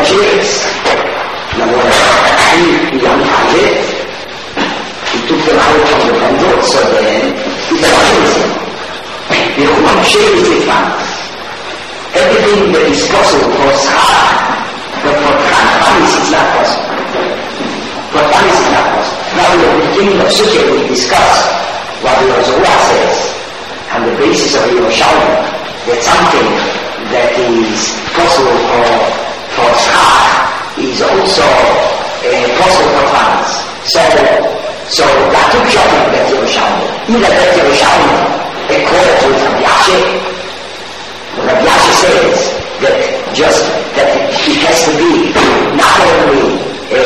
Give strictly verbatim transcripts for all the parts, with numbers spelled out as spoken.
Cheers. Lavora in young target. He took them out from the bundle, so then he said, the human share is it now. Everything that is possible for schar, but for Khanis it's not possible. For Khanis it's not possible. Now we are beginning of Sukha, we discuss what the Zohar says, on the basis of Yerushalmi, that something that is possible for, for schar is also uh, possible for Khanis. So, so there are two shopping that Yerushalmi. Either that Yerushalmi, according to Rabbi Yashe, Rabbi Yashe says that just that it has to be not only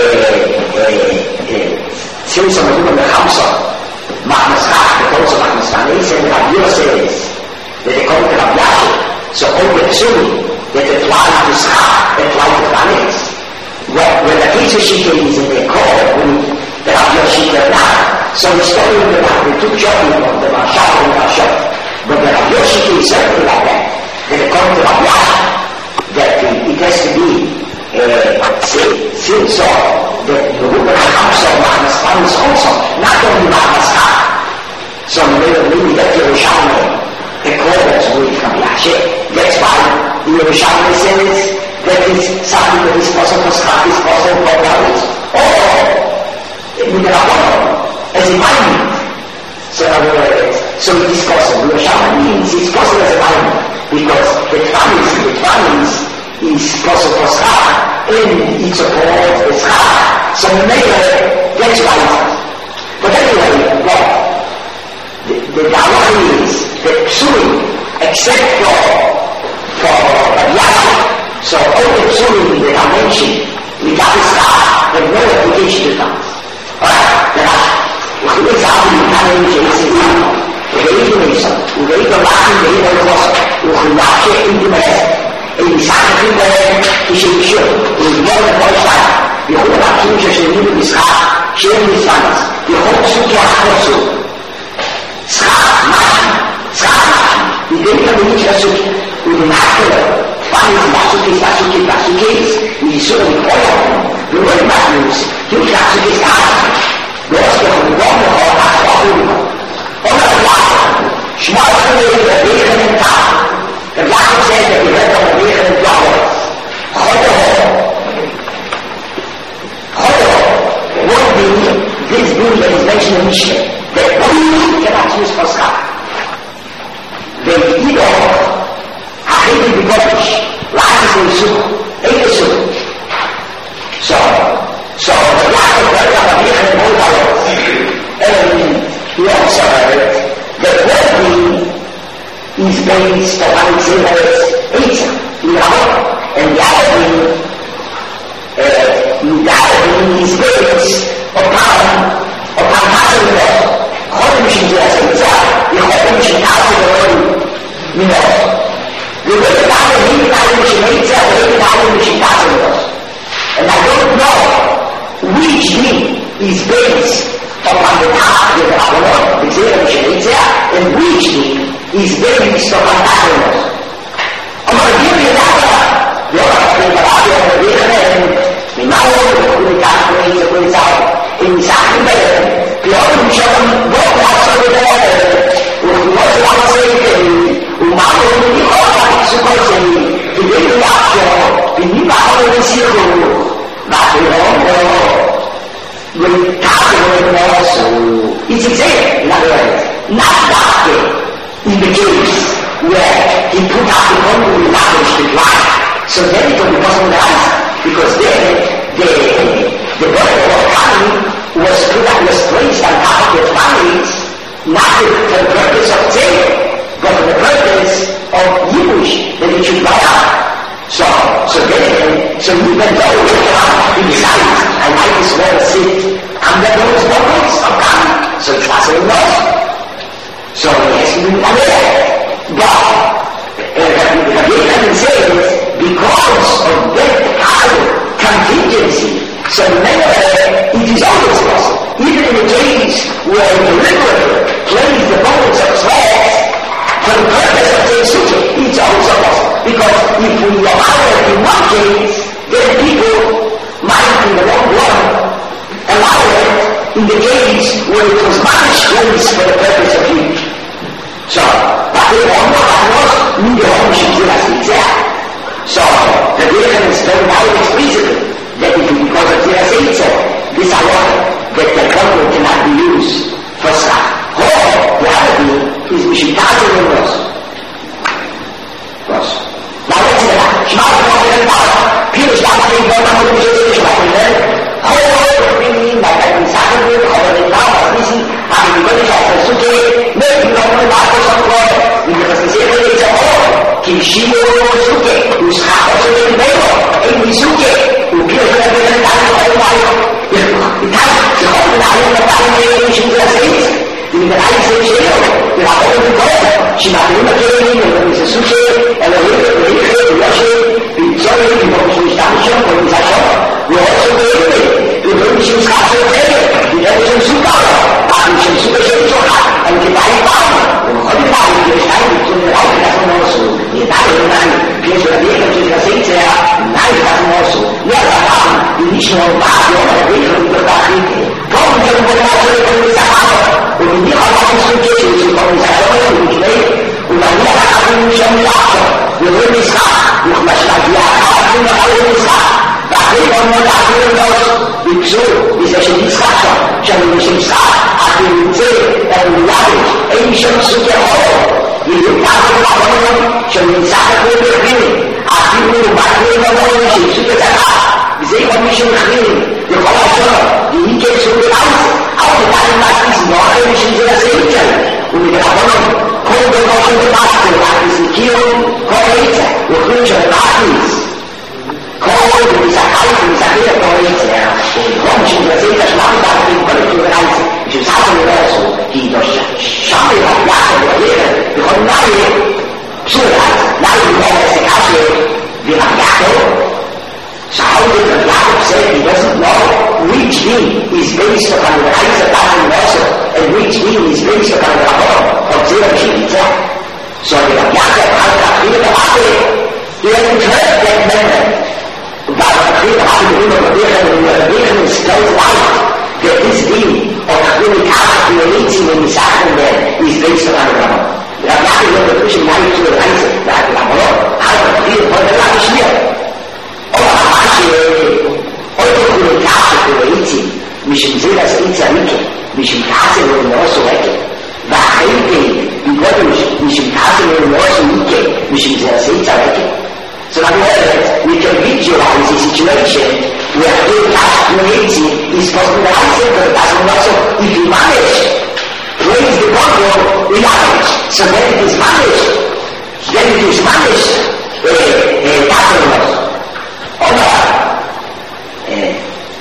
since I'm doing the Hamsa, Magnus Kach, but also Magnus Kach, and Rabbi Yashe says that according to Rabbi Yashe, so all the assuming that the Twan of Schach apply to Khanis. When the Kesha Shikha is in the core, when the Rabbi Yashe is not, so it's telling them that they took shopping from the Mashal and Mashal. But the Rabbi Yashe is certainly like that. That according to Rabbi Yashe, that it has to be since so that the Ruben Hamsa Magnus Khanis also, not only Magnus Kach. So maybe that Yerushalmi accordance with Rabbi Yashe. That's why the Yerushalmi says that is something that is possible for Schach, is possible for Khanis. Or with the Rabbanon, as a mind. So in other words, so it is possible. Yerushalmi means it's possible as a mind, because the Khanis, the Khanis is possible for Schach, and it supports the Schach. So maybe that's right. But anyway, well, the, the Dawah is that Psurim, except for for Yasha, so all the Psurim that I mentioned, without the Schach, have no application to Khanis. Alright, then I, if we example the Khanis, we read the Nation, we read the Latin, we read the Kosa, we watch it in the Mess, and we start to think that we should be sure, we know the Deutschland, we hold our future, we need to be Schach, sharing the Khanis, we hope to get also. Schach, Maschen, Schach, Maschen, we didn't have each other with the master, Khanis, Masukis, Masukis, Masukis, we saw the oil, the word Masukis, you can Masukis, Masukis, those who have gone to all that, all of them. All of them, Shmuel said that they had in town. The Bible says that they had on the way in flowers. Chodo, Chodo, what being, this being that is mentioned in Mishnah, that only cannot use for Schach. They eat off, Achidi B'Gotish, Lachis in Sukkah, ate the Sukkah. So, so the last of the Rabbi Yechon both hours, and he also heard that one being is based upon its inherits, Eitzah, and the other being, uh, the other being is based upon, upon Hasan Chodem Shintas Eitzah, the Chodem Shintas you know, the way the other being Chodem Shintas, the way the other Shintas and I don't know which being is based upon the task of the Rabbanon, the Zerah Shintas, and which being is based upon Rabbanon. I'm going to give you that one. You're going to think about it over there, and we might want to put it out, put it put it out, in Sachem Be'er, the other Shem, what was over there, what was the other saying, who might want to be all that supposedly, to get the option, the new power of the circle, not the wrong world, with Catholic also. It's exact, in other words, not that way. In the case where he put out the bundle with knowledge to life, so then it will become the answer, because then the the bundle of family was put out, was placed on top of the families, not for the purpose of sale, but for the purpose of use that it should buy out. So, so then, so even though he decides, I might as well sit under those bundles of family, so it wasn't enough. So yes, we are there. But the Bible says because of that kind of contingency, so remember it is always possible. Even in the case where the liberator plays the bowls of slaves for the purpose of the suture, it's also possible. Because if we allow it in one case, then people might be the wrong one, allow it in the case where it was managed place for the purpose of use. So, but the one was niet de homosexuele activiteit. So, the difference don't know explicitly that it is because of the activiteit. This is why that the condom cannot be used for sex. Or, the other thing is we should not do it. Yes. Now let's say that. Schmaal van de bouw. Pure staatelijk van de moeder is wat we willen. Gewoon opinion dat het een zaken wordt over de bouw als missie. Maar die willen zich als zoeken. Nee, die nog een laag voor zo'n worden. Die willen zich zeggen dat ze ook. Die zien we zoeken. Dus ga op zo'n dingen nemen. En die zoeken. Hoe kun je dat willen daar nog een bouw? Je kan ze gewoon naar een bepaalde manier in zijn steeds. Die met eigen seksueel. Je gaat ook niet komen. Je maakt helemaal geen dingen. En ze zoeken. En dan weet je. Die sorry, die mogen ze niet staan schon, und die sagt schon, wir haben schon gehört, wir würden sich ins Kaffee bringen, die werden schon super, haben schon super schön so hart, und die beiden Bauen, und heute Bauen, die Steine, die sind auch wieder von uns so, die Teile, nein, wir sind der Weg, und das seht ihr ja, nein, das ist auch so, ja, da haben, die nicht nur wahr, die auch der Weg, und die da hinten, kommen wir, und wir haben schon die Sache, und die haben auch nicht so gehen, und sie kommen, sie haben und ich weiß, und dann haben wir schon die Achtung, wir würden nicht sagen, noch mal schlagen, ja, wir haben alle gesagt, da geht man nur dafür raus, wieso, ist ja schon die Sache, schon nicht im Saal, hat die Zeh, er bleibt, ey, schon zu der Hau, die sind alle gewonnen, schon die Sache wurde gewinnen, hat die nur Backen gewonnen, schon zu der Sache, wir sehen von mich schon gewinnen, wir kommen schon, die Liege ist so raus, auch die Beine macht diesen Norden, nicht in der Seite, und mit der Gewonnen, kommen wir noch in die Maske, hat diesen Kilo, Kollege, wir können schon warten. Kommen, die sagt alles, die sagt jeder Kollege, und kommen schon, wir sehen das Nachmittag, die Kollege bereits, ich sage mir so, die durch Schau, die hat Jahre überleben, wir kommen nachher, so weit, nachher, die kommen aus der Kasse, wir haben Jahre, so how did the Jakob say he doesn't know which being is based upon the eyes of God and also, and which being is based upon the heart of zero Chiquita. So the Jakob has a clear heart. He hasn't heard that memory. But a clear heart in the Revelation, in the Revelation is so light that this being of the clear heart in the meeting in the sacrament is based upon the heart. The Jakob is the Christian life to the eyes of God and the heart. How to feel for the life here. Heute für die Karte für die Iti, mich im See das Iti ermitteln, mich im Karte für den Osso wecken. War heimgehen, wie Gott mich im Karte für den Osso mitgehen, mich im See das Iti wecken. So that we can visualize the situation where the community is possible but it doesn't also, if you manage, raise the control, we manage. So when it is managed, then it is managed, eh, eh, Oder, äh,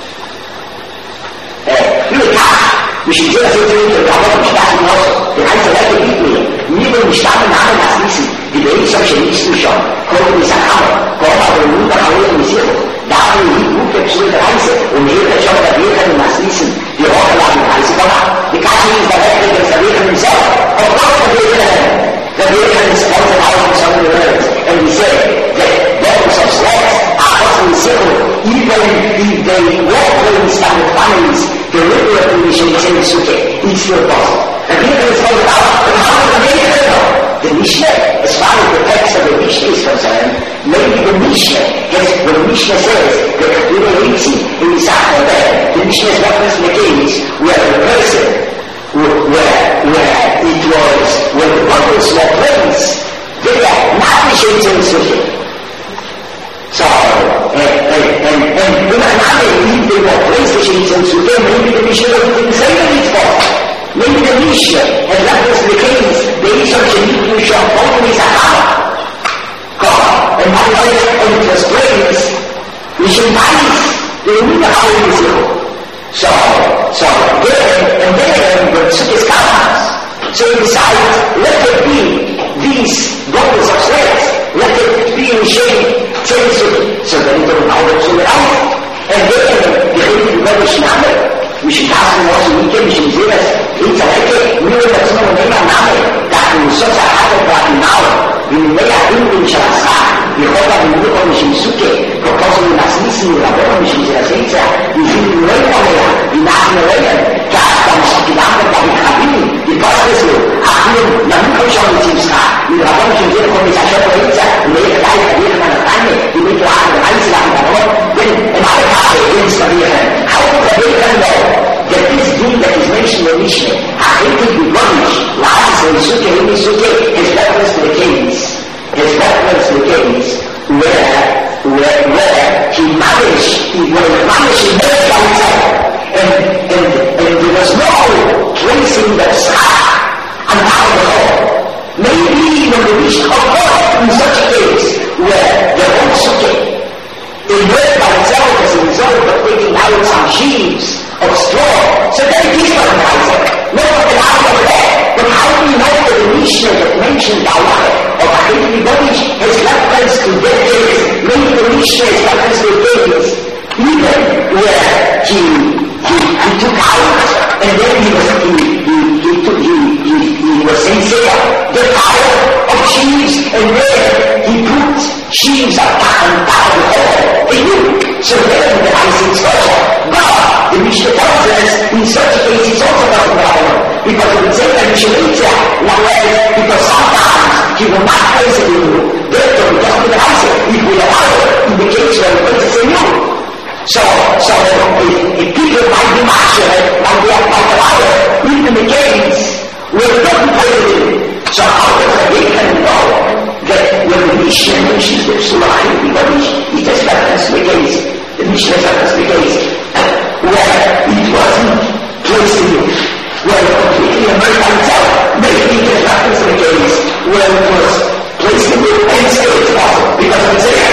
äh, viele Tage, mich in dieser Situation, da habe ich das hinaus, die ganze Welt gibt mir, niemand mich damit nahe das wissen, die Welt solche Listen schon, kommen in dieser Kammer, kommen aber nun nach Hause in Sicherung, da haben wir die gute bestimmte Reise, und jeder schon, da wir können das wissen, die Hochgeladen Reise kommen, die Kasse ist der Welt, das da wir können selber, und auch da wir können, da wir können es aus dem Haus von the world, and we say, that those of sex, even if they workplace and the families deliberately change suke, it's still possible. And here is all about the how to make it know. The Mishnah, as far as the text of the Mishnah is concerned, maybe the Mishnah, as the Mishnah says, that we were eating in the Sacred Bed, the Mishnah is reference the case where the person, where, where it was, where the bundles were placed, they are not the changing suke. So, and, and, and, and when I'm not able to do what PlayStation is to do, maybe the Mishnah didn't say that it's false. Maybe the Mishnah has left us the case, the research and nutrition of only Sahara. God, and my life and it was praise, we should manage the Lumina Holy Zero. So, so, there, and there, the Sukis Kamas. So we decide, let it be these bundles of threads, let it be in shape. Change it, so that it will allow them to live. And then, the Hindu Name, we should ask them also, we can, we should do this, it's a record, we will let someone name a name, that we will such a habit that we now, we may have been in Shalasa, we hope that we will come in Shinsuke, because sono nascissimi lavoro vicino alla senza i figli di noi come i nascono lei che stanno sottilando da i carabini di questo a cui non conosciamo il sta il lavoro che viene come sacerdoza lei che dai che viene da tanti di cui trovare la isla di lavoro e ma le case in storia how to they can know that this deed that is mentioned in Mishnah are able to be punished lies and suke in suke is reference to the case is reference to the case where where, where he managed, he was managing both by himself, and, and, and there was no tracing the sky and how the law. Maybe when the wish of God in such a case, where the whole subject, they work by itself as a result of taking out some sheaves of straw, so very different from Isaac. No one can argue with that. But how do we know that the Mishnah that mentioned Allah of Ahiti Bodish has reference to their case? Maybe the Mishnah has reference to their case. Even where he, he, he took out and then he was, he, he, he, took, he, he, he was sincere, the power of sheaves, and then he put sheaves on top of the whole. They knew. So then the Isaac special. But the Mishnah tells us in such a case it's also not a problem. Because it would say that Mishnah eats it. Because sometimes he will not place it in you. Therefore, he doesn't even Isaac. If we allow it, in the case where he places it in you. So, so if, if people might be master, like they might allow it, even in the case where it doesn't place it in. So how does a big can know that when the Mishnah mentions the Surah, it just reference the case. The Mishnah reference the case where it wasn't placed in you. Where it completely emerged by itself. Maybe it just reference the case where it was placed in you and still it's possible because it's there.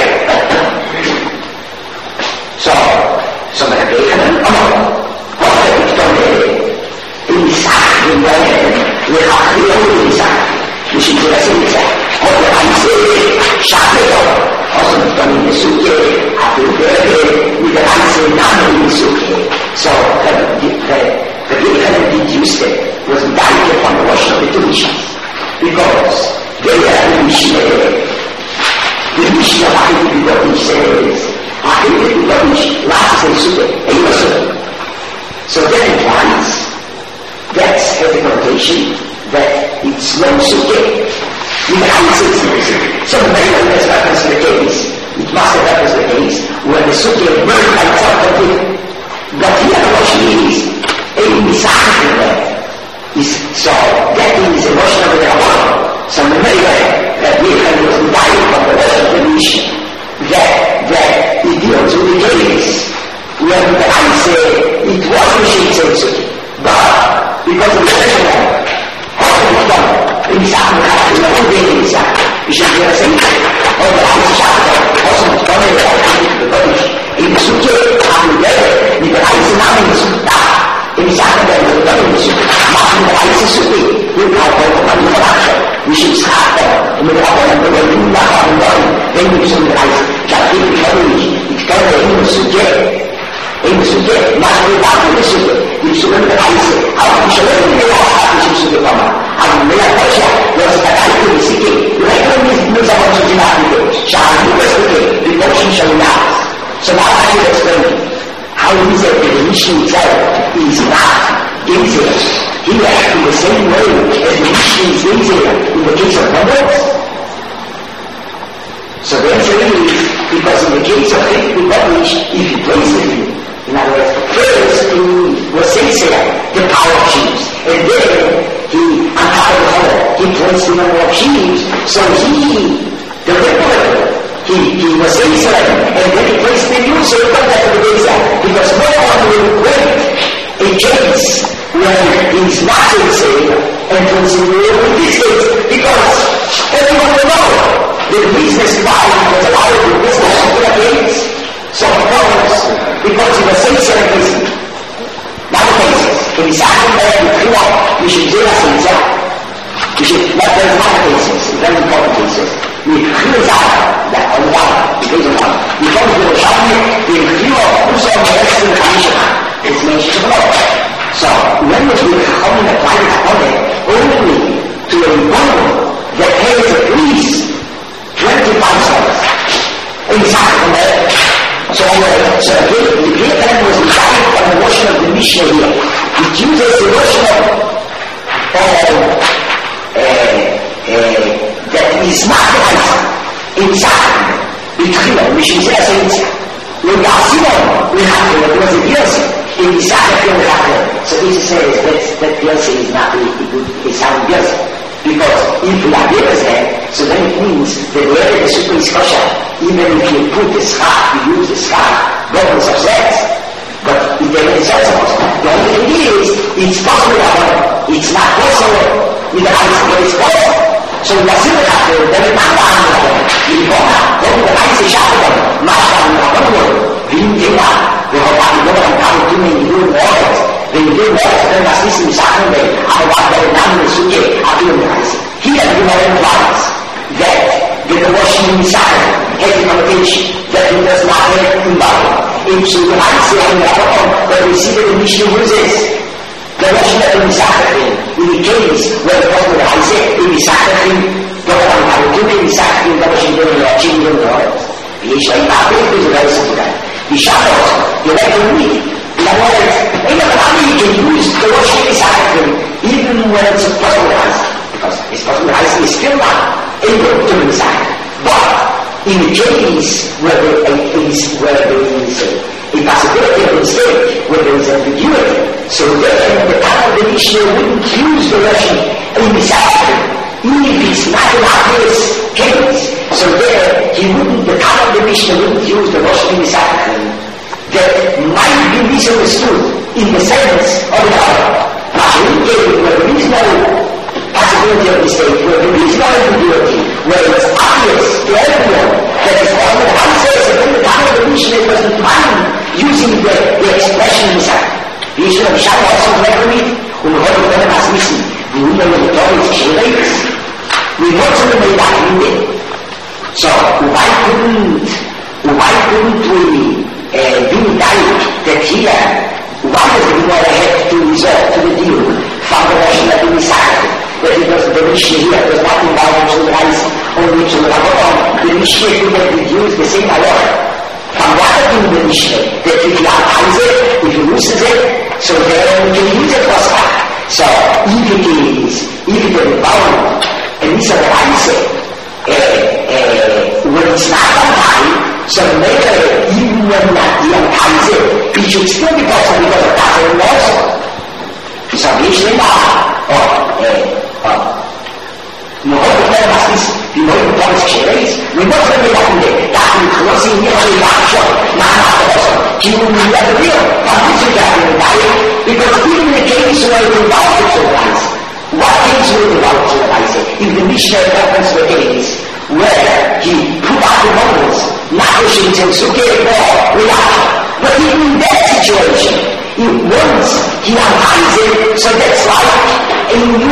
So, so that they can know what it's done there. Inside the land, we have the only inside. We should do the same inside. Or the answer, shadow, also the done in the suke, after the very, with the answer, none in the suke. So, the, the, the, the way that they deduced it was directly from the washing of the two missions. Because they are the missionary. The mission of Ahiti Bodish says, Ahiti Bodish, last in suke, and you are suke. So that implies, that's a connotation that it's no suke. You can answer it's no suke. So the very one has reference to the case. It must have reference to the case where the suke burned by itself completely. But here what she is, inside of that is, so that is a notion of the Quran. So the very way that we can was divided from the rest of the mission, that, that it deals with the case when the answer, it was Mishnah Tzitzik, but because of the special one, how can it come? In the second half, in the whole day in the second, you should hear the same thing. Or the answer chapter, also the story of the Bodish. In the Sukkah, I'm there, with the answer now in the Sukkah. In the second day, the Bodish, marking the answer Sukkah, with our own production. We should start there, and with our own production, we have our own, then we should realize that in the Bodish, it's kind of in the Sukkah. In the Sukkah, not only that in the Sukkah, you should learn the answer. How you should learn the answer to the Sukkah. And when I touch it, was that I could see it. Like when we move on to the Sukkah, shall we do the Sukkah, the motion shall last. So now I will explain how is it that the mission itself is not easier. Here, in the same way as the mission is easier in the case of numbers. So the answer is, because in the case of Ahiti Bodish, if you place it in, in other words, first he was sincere, the power of sheaves, and then he, on top of the whole, he placed the number of sheaves, so he, the ripple, he, he was sincere, and then he placed the new, so he got that to the base, because no one will wait a case when he's not sincere, and consider in this case, because everyone will know the business body was allowed to business of the case. So of course, because he was sincere in this, not the cases. In the second day, we feel like we should do us sincere. We should, not there's not the cases, very important cases. We feel out that on one, because of one. We don't do a shopping, we feel who's on the rest of the commission. It's mentioned to the Lord. So when we come in a private appointment, only to a woman that pays at least twenty-five dollars. In the second day, So anyway, so the great, the great man was relying on the notion of the Mishnah here. It uses the notion of uh, uh, uh, that is not the answer inside between them, which is the answer. When you see them, we have to, it was a Beyonce. In the second we have to. So this says that, that Beyonce is not a good, it's not a Beyonce. Because if we are Beyonce, so then it means that wherever the super is kosher, even if you put the scarf, you use the scarf, God is upset. But if there is sensible, the only thing is, it's possible that it's not possible with the eyes, but it's possible. So we are still have to, then we can't find it. We don't have, then the eyes is sharp, much down the bottom, we do not, we have to go and come to me, you do waters. When you do waters, then that's this in Saturday, I want to go down the suke, I do the eyes. Here we are in lights, that the washing inside has a connotation that it does not have in body. Into the eyes and the bottom, that we see that the Mishnah uses. The washing of the Saturday, in the case where the person that I say, in the Saturday, the one I will do in the Saturday, the washing of the changing the waters. The Israel Bible is a very simple guy. The shadows, you like to read. In other words, in the body you can use the washing of the Saturday, even when it's a possible eyes. Because it's possible eyes is still not able to do inside. But in the case where there is, where there is a, a possibility of mistake, where there is ambiguity, so then the time of the Mishnah wouldn't use the washing in the Saturday, even if it's not an obvious case. So there, he wouldn't, the time of the Mishnah wouldn't use the washing in the Saturday that might be misunderstood in the sense of the other. Now, in the case where there is no possibility of mistake, where there is no ambiguity, where it's obvious to everyone that it's all the answers, and then the time of the Mishnah doesn't mind using the, the expression inside. The issue of Shabbat also never read, und heute können wir es wissen, die Wunder mit der Torah ist schwierig. We know to the way that we did. So, why couldn't, why couldn't we uh, do direct that here, why does the Gemara have to resort to the deal from the Russian that we decided? That it was the Mishnah here was not involved in the rice, only to the Rabbanon. The Mishnah could have reduced the same hour. From what I do the Mishnah, that if you analyze it, if you loses it, so then you can use it for stuff. So, if it is, if it is bound, and this is what I say, uh, uh, when it's not on time, so later, even when not the analyze it, it should still be possible because of that and also. So, Mishnah now, or, uh, uh, Mohammed never has this, you know, the Thomas Cherries, we know that they have to that in closing here, we have to show, not also, you will never real, but this is that in the diet, because even in the case where you involve it to the rice, what case will involve it to the rice? If the Mishnah reference the case where he put out the models, not wishing to suke or reaction, but even in that situation, once he unties it, so that's like a new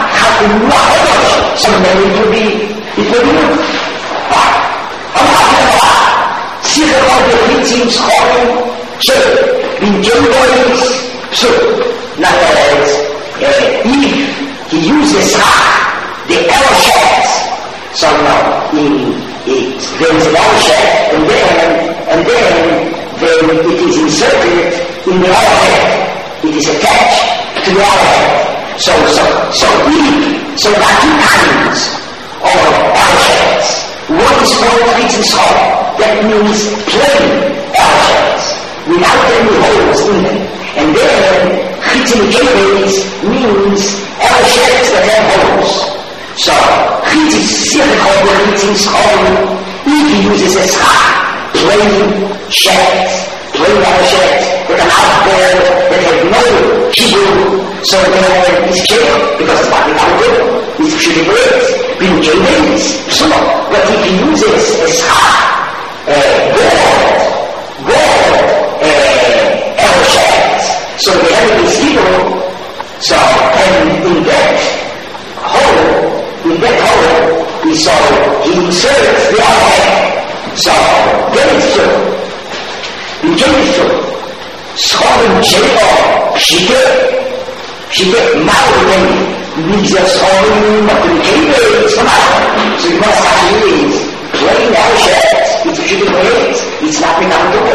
so then it will be, it will be good. But, I'm talking about, see the all the greetings, calling, so, in January, so, in other words, uh, if he uses half, the L shares, so now, in it, there is an L share, and then, and then, then it is inserted in the other head. It is attached to the other head. So, so, so if, so there are two kinds of L-shapes. One is called fixing skull. That means plain L-shapes, without any holes in them. And then, fixing gateways means L-shapes that have holes. So, fixing silicone, fixing skull, if he uses a scar, plain shapes, plain L-shapes, that are out there, that have no hebrew, so then it's jail, because it's not without good. It's shooting words, being gateways, so, but if he uses a scar, uh, gold, gold, uh, L-shapes, so the enemy is evil, so, and in that hole, in that hole, so he inserts the other hand, so, that is true. In Jail, Scholen Jail, she did. She get mountain means a song of the gateways from out. So you must have these plain L shapes. It's shooting waves. It's not enough to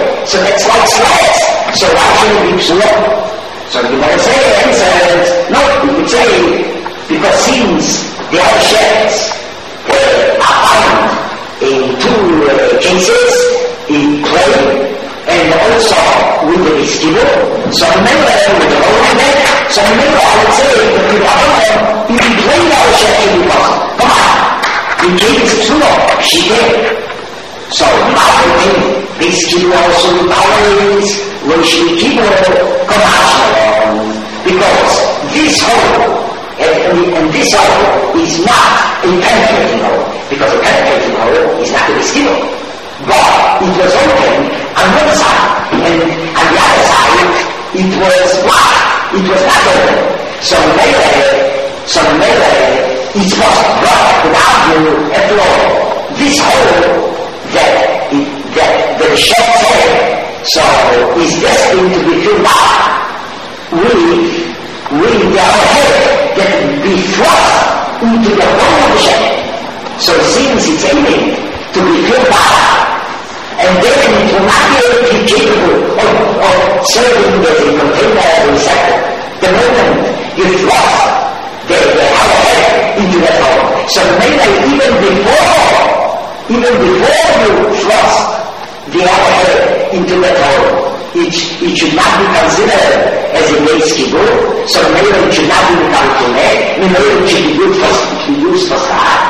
Schleichen gibt's nur. So you want to say, answers, no, you could say, because since the other shafts uh, are found in two uh, cases, in clay, and also with the vestibular. So remember, with the open neck, so remember I would say that with the other one, if you play the other shaft, it will come. Come on. In case it's true, she did. So our vestibular also always when she keep her compassion, because this hole and, and this hole is not a penetrating hole, because a penetrating hole is not a vestibular. But it was open on one side, and on the other side it was blocked. It was not open. So later, so later it was blocked without you after all. This hole that it, that the shaft had, so is destined to be filled up with with the head that will be thrust into the whole of the shaft. So since it's aiming to be filled up, and then it will not be capable of, of serving as a container as a receptor. The moment you thrust the, the outer head into that hole. So maybe even before Even before you thrust the outer head into that hole, it, it should not be considered as a vestibular. So maybe it should not be calculated. Maybe it should be good for, to be used for start.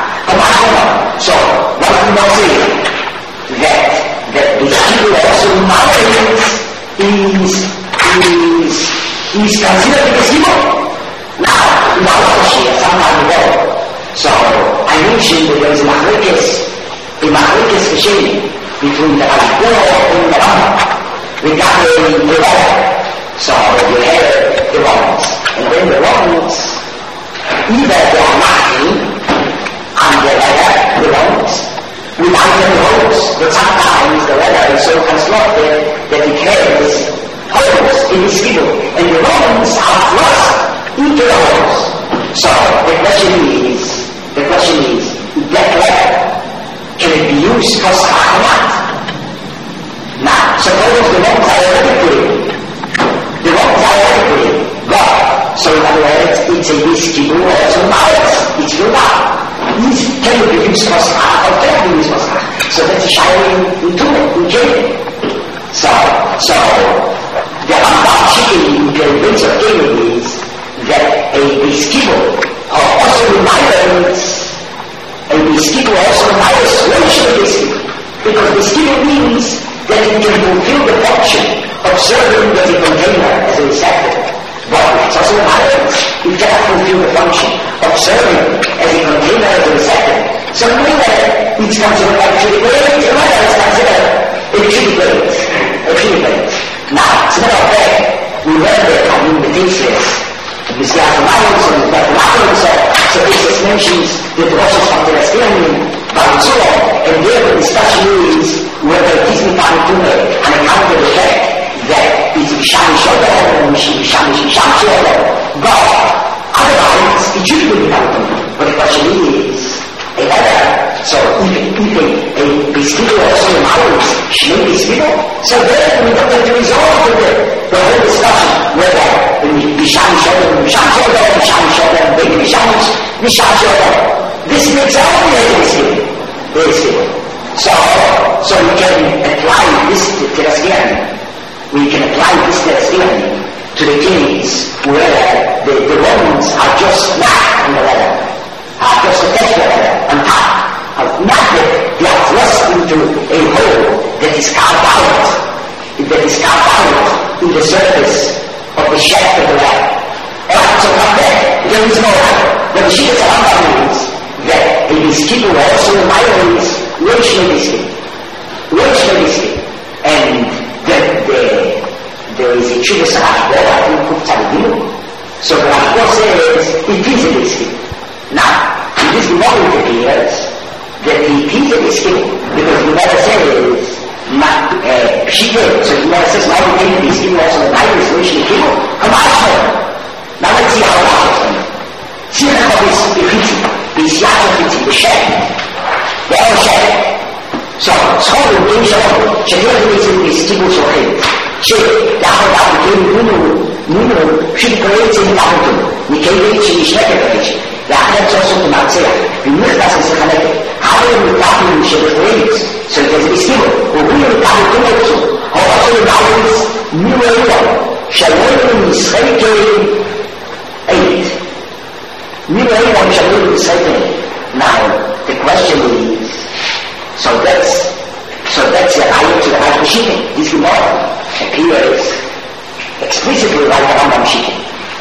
So what we now say that that the vestibular also nowadays is is is considered a vestibular. Now, in our question, some time ago, so I mentioned that there is machlokes. The machlokes machine between the Ashbur and the Rambam regarding the water. So you have the ones, and then the ones, either they are knocking on the ladder, the ones, without any holes, but sometimes the ladder is so constructed that it has holes in the skin, and the ones are thrust into the holes. So the question is, the question is, that ladder, can it be used for start or not? Now, suppose the ones are already put in. The ones are already put in. But, so in other words, it's a vestibular, so now it's, it's filled up. It's, can it be used for start or can it be used for start? So that's a shining into it, in Canaan. So, so, the Rambam chicken in the base of Canaan is that a vestibular, or also reminds a vestibular also requires relational vestibular, because vestibular means that it can fulfill the function of serving as a container, as a receptor. But it's also requires it cannot fulfill the function of serving as a container, as a receptor. So neither it's considered like three grades, neither it's considered a three grades, a three grades. Now, as a matter of fact, we read that in the thesis, the Seattle and the Mathematics, so this mentions the process of the experiment by Tzor, and there the discussion is whether it is Mechanical on account of the fact that it's Mishani Shoda and Mishani Mishani Shoda. But otherwise, it should be Mechanical. But the question is, a letter, so if, if a, a vestibular also requires Shnei vestibular, so then we don't have to resolve the, the whole discussion whether Mishani Shoda, Mishani Shoda, Mishani Shoda, Baby Mishani Mishani Shoda. This makes only a vestibular. Vestibular. So, so we can apply this terrastian, we can apply this terrastian to the case where the, the Romans are just not on the ladder, are just attached to the ladder on top, not that they are thrust into a hole that is carved out, that is carved out in the surface of the shaft of the ladder. Alright, so from there, there is no ladder. But the Shita Rambam means that a vestibular also requires relational vestibular. Relational vestibular. And the, the, there is a Chuvas Rashbor, I think, Kuf Tzadinu. So the Rashbor says, it is a vestibular. Now, it is more it appears that it is a vestibular, because the Gemara says, not, uh, Shita, so the Gemara says, now we take the vestibular also the Bible is relational vestibular. Come on, now let's see how it works. See how this defeats the Seattle defeats the shaft, the other shaft. So, so we bring show, Shadiyah is in the vestibular so שדווקא דווקא כאילו נינו חיפויצים דווקא נקיימת שנשלטת רצ'י ואחרת שעושות מרצח ומכנס לסחלק אבל מתאפים שבפויץ שזה בסתימו ובלי מתאפים תומקצו הורצו לבעלוץ מילואיו שלוים משחקי eight מילואיו שלוים משחקי. Now the question is, so that's so that's the ayat to the Rambam Shikin. This Gemara appears explicitly like the Rambam Shikin.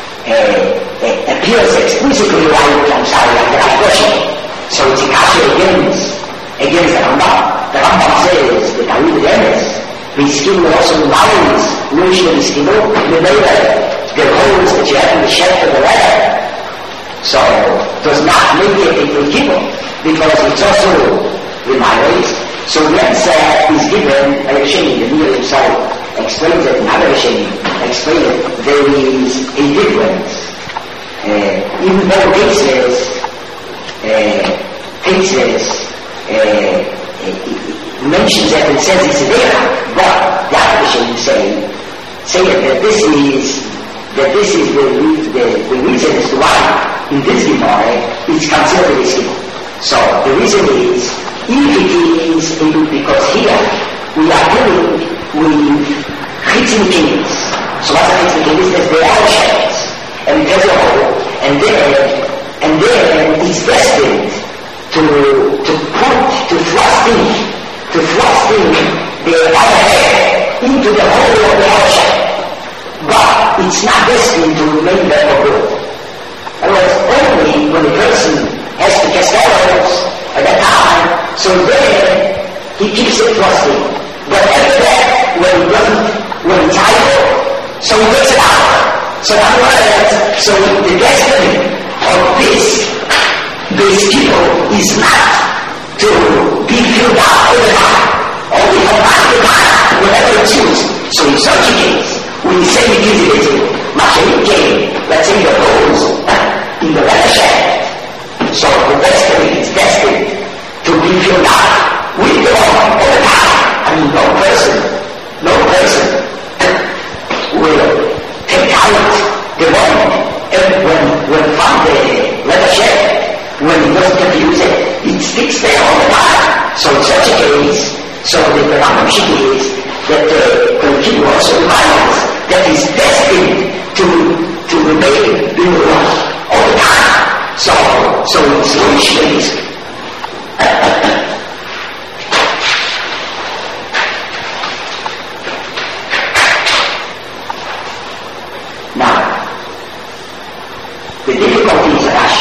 Uh, appears explicitly like, I'm sorry, like the Rambam Shikin. So it's a kasha against, against the Rambam. The Rambam says the Talmud Emes, V'yiskimu also Ma'is, Nushi V'yiskimu, V'neiva, the holes that you have in the shelf of the letter. So does not make it into given because it's also reminders. So the answer is given by Rishonim. The Meir himself explains it, another Rishonim explains it. There is a difference. Uh, even though cases, uh, cases uh, uh, mentions that it says it's there, but the other Rishonim say, say that this is that this is the, the, the reason as to why in this Gemara it's considered a sin. So the reason is, if it is because here we are dealing with chitzin kings. So what's a chitzin king? Is they are shepherds, and there's a hole, and then and then it's destined to to put to thrust in to thrust in the other head into the hole of the other shepherd. But it's not destined to remain there for good. Otherwise, only when the person has to cast arrows at that time, so then he keeps it thrusting. But after that, when he doesn't, when it's idle, so he takes it out. So in other words, so the destiny of this, this skill is not to be filled out all the time, only from time to time, whenever it suits. So in such a case, when you say it is visible, Mashiach came, let's say the holes in the leather shaft. So the destiny is destined to be filled out with the one all the time. I mean, no person, no person will take out the one and when, when from the leather shaft, when he doesn't have to use it, it sticks there all the time. So in such a case, so the Rambam Shikin is that the, the king also reminds that is destined to to remain in the life all the time. So so it's Jewish Now the difficulty is Rashi.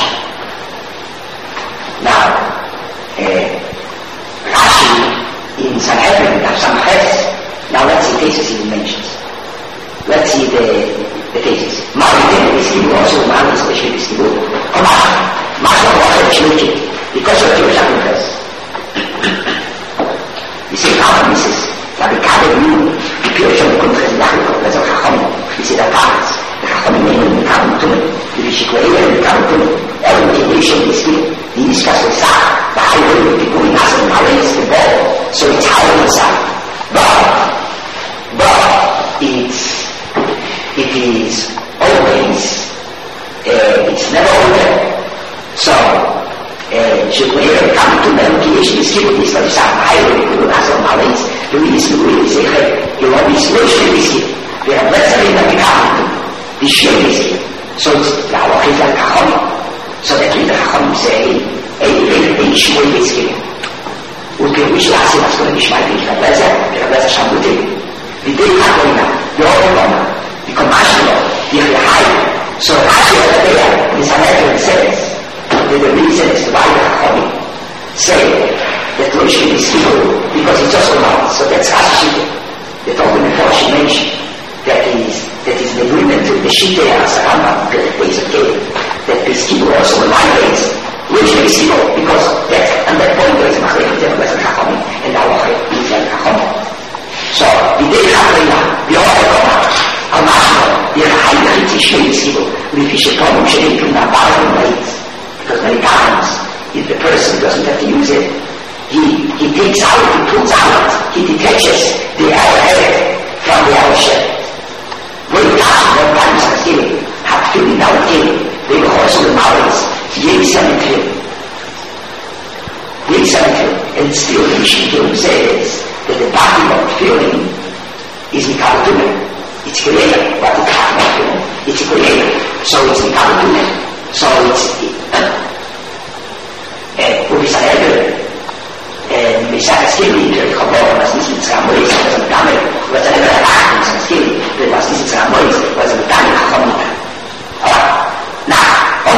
Now uh, Rashi in Sanhedrin have some tests. Now let's see cases he mentions. Let's see the, the cases. Mari is given also, Mari is especially is given. Come on. Mari was a Jewish because of Jewish sacrifice. You see, now this is like the kind of new situation of the country in Africa, that's a Chacham. You see the parents, the Chacham name, the Chacham Tum, the Shikwaia, the Chacham Tum, every generation is given. The Yiskas of Sa, the highway of the Guri Nasa, the Mari is the ball. So it's how it is. But, but it's it is always, uh, it's never over. So, Shikwaia come to the location, is given this study, some highway, the Nasa Malins, the reason we say, hey, you want this solution is here. They have less than the Kacham, the shield is here. So it's now a case like Kacham. So that in the Kacham say, hey, hey, shield is here. Okay, we should ask him what's going to be Shmai, the Rebeza, the Rebeza Shambutin. The day Kakoina, the Orona, the Commercial, the High. So actually over there, in Sanhedrin says that the reason is why the Chachami say that Roshim is evil because it's also not. So that's Rashi. They told him before she mentioned that is that is the agreement with the Shite and Saramba, the ways of killing, that this evil also in my ways, Roshim is evil because that and that point there is Machrik, the Rebeza Chachami, and our Machrik is the Chachami. So the day Chachami, the Orona, Al-Mashma, the High Shame is evil. If you should come, shame can not bother him late. Because many times, if the person doesn't have to use it, he, he takes out, he pulls out, he detaches the outer head from the outer shell. Maoris, Yesamikil. Yesamikil. And still the Shikil says that the body of feeling is Mikabatume. It's created, but the body of feeling, it's created. So it's Mikabatume. So it's, and Ubisanever, and besides killing the Kabbalah, was this in some ways, was a damage, was another act in some skill, that was this in some ways, was a damage of Kabbalah. Now,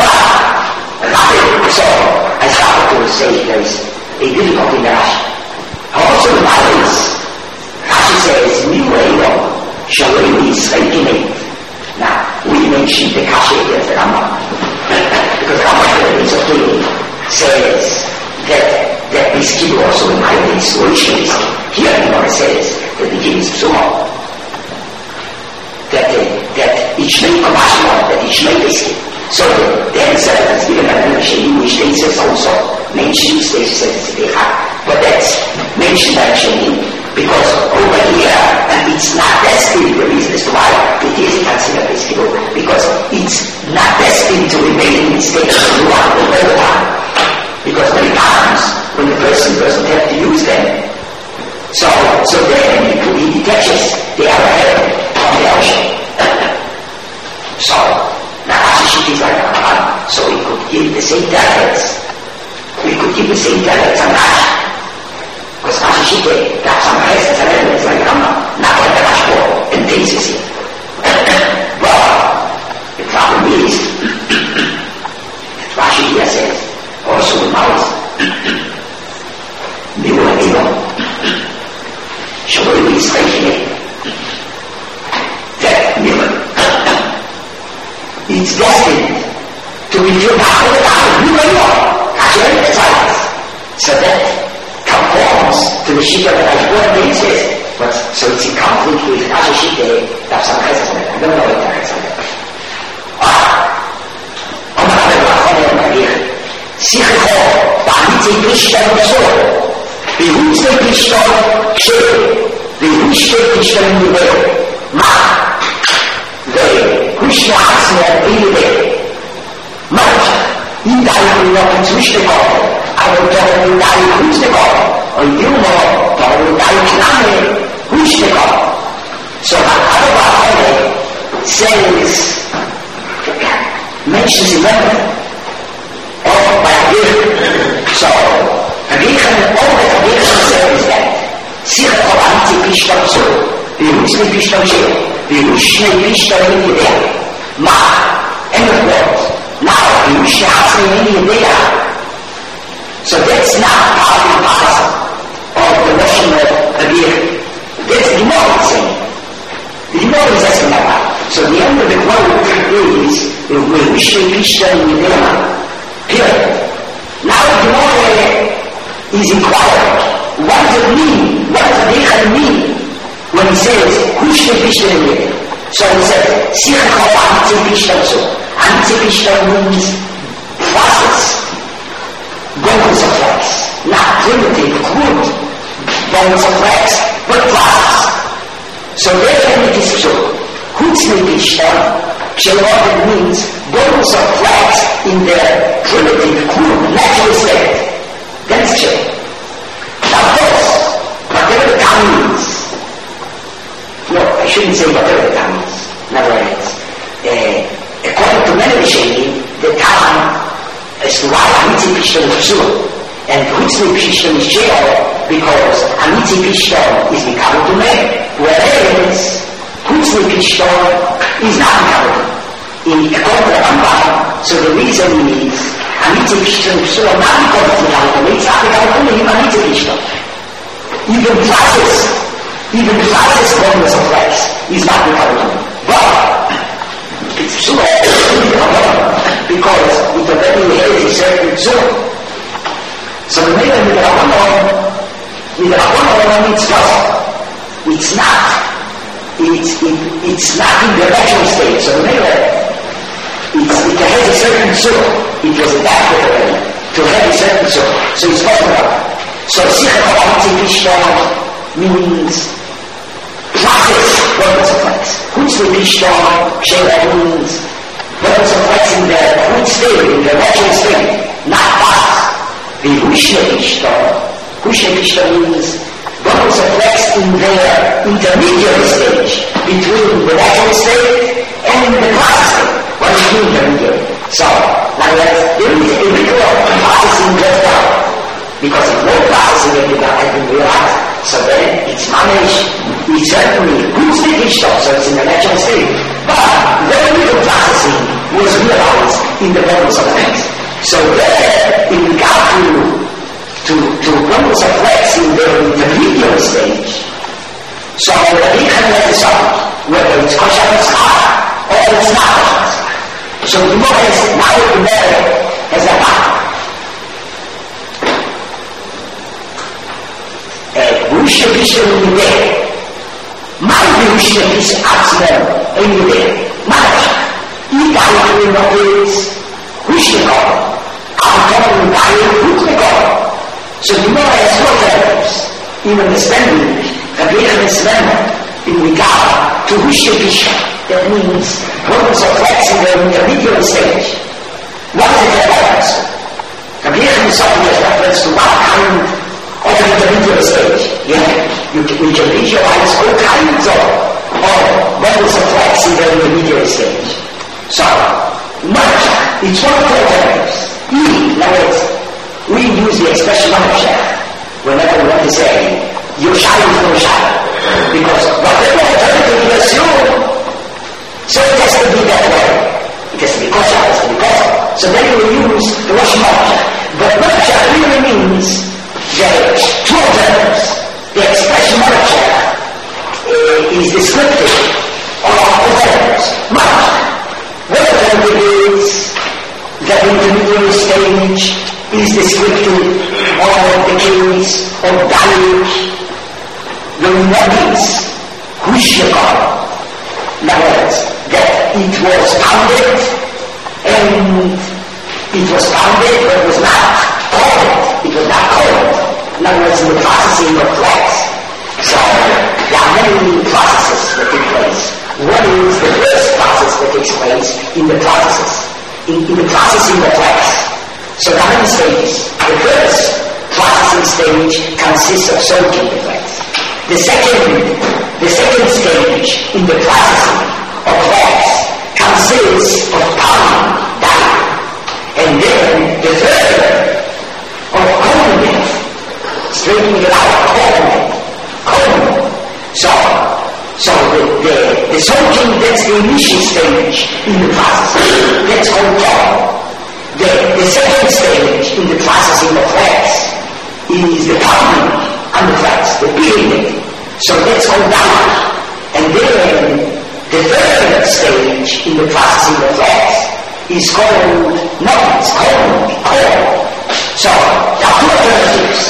so I started to say there is a difficulty in the Rashi. Also the Bible is, Rashi says, new way of showing is regulate. Now, we mentioned the Kashi against the Rambam. Because Rambam is okay, says that that this kid also in my solutions. Here the Lord says that the kid is Sumo. That, uh, that each may compassion, that each may is kid. So the answer is given an explanation which they says also mentions they says they have. But that's mentioned actually because over here it's not destined. The reason as to why it is considered as kid because it's not destined to remain in the state throughout the whole time. Because many times when the person doesn't have to use them, so so then he detaches the other head from the ocean. So now Rashi is like Rambam, so we could give the same dialects. We could give the same dialects on Rashi. Because Rashi got some rest as an element like Rambam, not like the Rashi and bases it. But the problem is Rashi here says also the mouth Miru and Ego Shabbat is regulate that Miru it's destined to reveal the whole time Miru and Ego actually the silence so that conforms to the Shita that I brought in says but so it's in conflict with Rashi Shita that some has on it I don't know what that has on it ah I'm not going to go on my dear Sikhho, Pahiti Krishna Soul. The roots of Krishna shape, the roots of Krishna in the way. Ma, the Krishna Hasna in the way. Much, in the Eye of Krishna God, I will tell you the Eye of Krishna God, or you know, tell you the Eye of Krishna God. So, Bhagavad says, mentions eleven. Of by Gir. So, Gir, all that Gir says that Sikha of Anti-Krishna Soul, the Rushni Krishna Soul, the Rushni Krishna Nidya, Ma, end of quote. Now, the Rushni Hasni Nidya. So that's not part and parcel of the notion of Gir. That's the moral thing. The moral is as a so the end of the quote is the Rushni Krishna Nidya. Here, now the Gemara is inquired, what does it mean? What does it mean when he says, Krishna Krishna Nidya? So he says, Sikha Anti Krishna so. Anti Krishna means process, bones of flex, not primitive, crude bones of flex, but process. So therefore it is true. Krishna Krishna, Shalom means bones of flex in their primitive, crude, natural state. That's true. Now, of course, whatever the town means, no, I shouldn't say whatever the town means. In other words, uh, according to many Rishonim, the town is to why Amitzi Krishna is true, and Hutzli Krishna is jail, because Amitzi Krishna is becoming to me, whereas Hutzli Krishna is not becoming. In according to the Rambam, so the reason is Amitzi Krishna so not because of the Rambam, it's not because of him Amitzi Krishna. Even process, even process bonus of flesh is not because of him. But it's so because it already has a certain zone. So the matter with the Rambam, with the Rambam it's possible. It's not. It's, it, it's not in the natural state. So the matter It's, it has a certain soul. It was adapted already to have a certain soul. So it's possible. So Sikha of Anti-Krishna means process, words of flex. Hutzli Krishna, Sheva means Bubbles of flex in the fluid state, in the natural state, not fast. The Hushna-Kishta. Hushna-Kishta means bubbles of flex in their intermediate stage between the natural state and the process state. What is the intermediate? So, now there is a little processing left out. Because if no processing has been realized, so then it's managed, it's certainly good state Kishta, so it's in the natural state. But very little processing was realized in the bubbles of flex. So there, in regard to, to, to bubbles of flex in the intermediate stage, so the Rikan let us out, whether it's kosher or schar, or it's not kosher. So the more has now the better as a power. Hushna-Kishta in there. My Hushna-Kishta עצמו in there. Manach. I value what is Hushna-Kishta. I'm talking about Hushna-Kishta. So the more has four terms in understanding the greatness in regard to Hushna-Kishta. That means bubbles of flex in the intermediate stage. What is the reference? The greatness of the reference to what kind of intermediate stage. Yeah, you can, you can visualize all kinds of, of bubbles of flex in the intermediate stage. So, much, it's one of the terms. E, now it's, we use the expression Manach whenever we want to say, your shadow is no shadow. Because whatever alternative you assume, so it has to be that way. It has to be kosher, it has to be kosher. So then we use the word Manach. But Manach really means that two terms, the expression Manach uh, is descriptive of the terms. Manach. What the alternative is that intermediate stage is descriptive of the case of damage. The nuggets, Hushna-Kishta. In other words, that it was founded and it was founded but it was not cold. It was not cold. In other words, in the processing of flex. So there are many processes that take place. One is the first process that takes place in the processes, in, in the processing of flex. So there are many stages. The first processing stage consists of soaking the flex. The second, the second stage in the processing of flex consists of pounding, dyeing. And then the third of combing it, straightening it out, combing it, combing. So, so the, the, the soaking, that's the initial stage in the process. That's called combing. The, the second stage in the processing of flex is the pounding on the flex, the beating it. So that's called dyeing. And then the third stage in the processing of flex is called, no, it's called cold. So there are two alternatives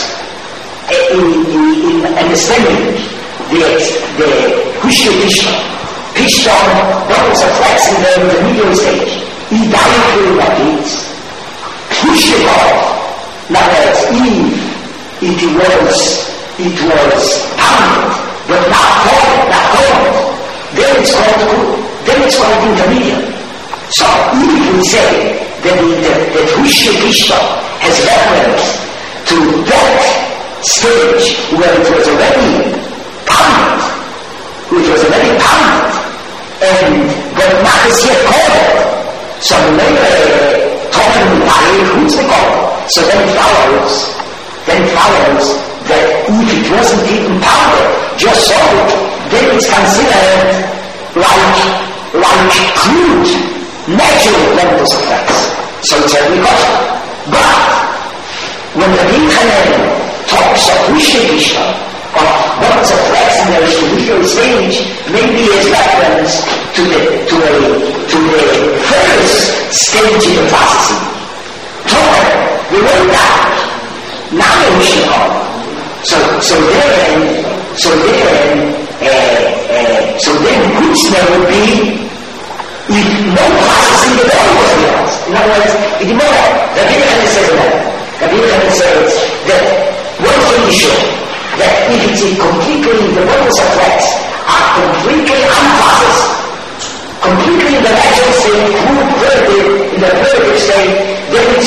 in, in, in understanding the, the Hushna-Kishta. Kishta, bubbles of flex in the intermediate stage, is dyeing through what it is. Hushna-Kishta, now that Eve, it was, it was pounded, but not cold, not cold. Then it's called cool. Then it's called intermediate. So if we say that the, the, that Hushna-Kishta has reference to that stage where it was already pounded, which was already pounded, and but not as yet cold. So the later talking about who's the cold. So then it follows, then it follows that if it wasn't even powder, just salt, then it's considered like, like crude, natural levels of flex. So it's certainly kosher. But when the Rinchanen talks of Hushna-Kishta, of bubbles of flex in the intermediate stage, maybe as reference to the, to a, to the first stage in the processing. Talk, we went down. Now Hushna-Kishta. So, so then, so then, uh, uh, so then Hushna would be if no processing at all was realized. In other words, it more, the Rinchanen says that. The Rinchanen says that one thing is sure, that if it's completely, the bubbles of flex are completely unprocessed, completely in the natural state,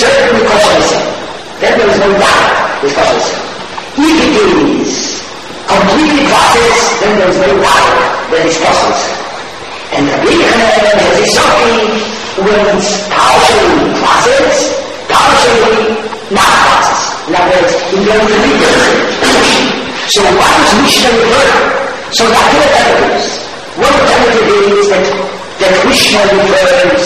certainly causation. Then there is no doubt with causation. If it is completely processed, then there is no doubt that it's causation. And the big hand has a something when it's partially processed, partially not processed. In other words, in the intermediate. So what is Krishna referring? So there are two alternatives. One alternative is that, that Krishna refers,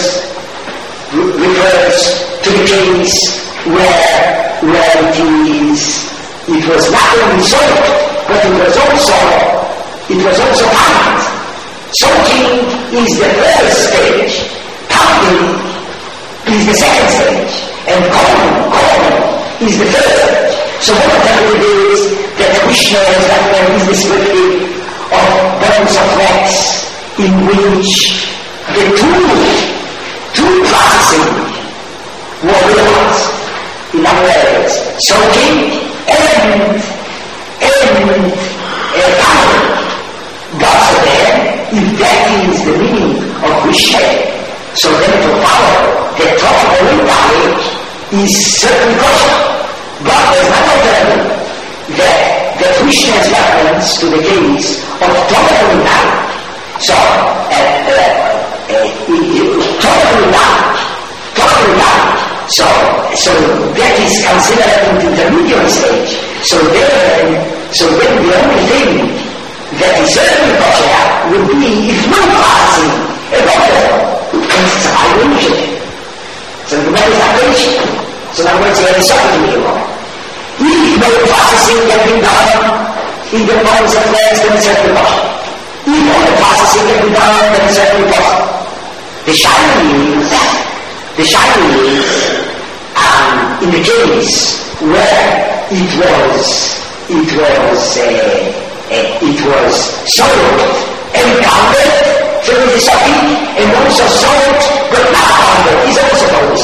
refers to the case where, where it is, it was not only soaked, but it was also, it was also counted. Soaking is the first stage, counting is the second stage, and calling, calling is the third stage. So what alternative is that Krishna is descriptive of bunch of rocks in which the two, two processing were realized. In other words, soaking and, and uh, counting. But for them, if that is the meaning of Krishna, so then to follow the total knowledge is certainly kosher. But there's not alternative that the Krishna's reference to the case of total knowledge. So, uh, uh, uh, total knowledge, total knowledge. So, so that is considered in the intermediate stage. So then, so then the only thing that is certainly kosher would be if no processing at all. It's a high illusion. So the matter is not patient. So in other words, there is something here. If no processing can be done in the moments of rest, then it's certainly possible. If all the processing can be done, then it's certainly possible. The shining is, the shining is, um, in the case where it was, it was, uh, uh, it was sold and counted, so it is something, and also sold, but not counted, is also always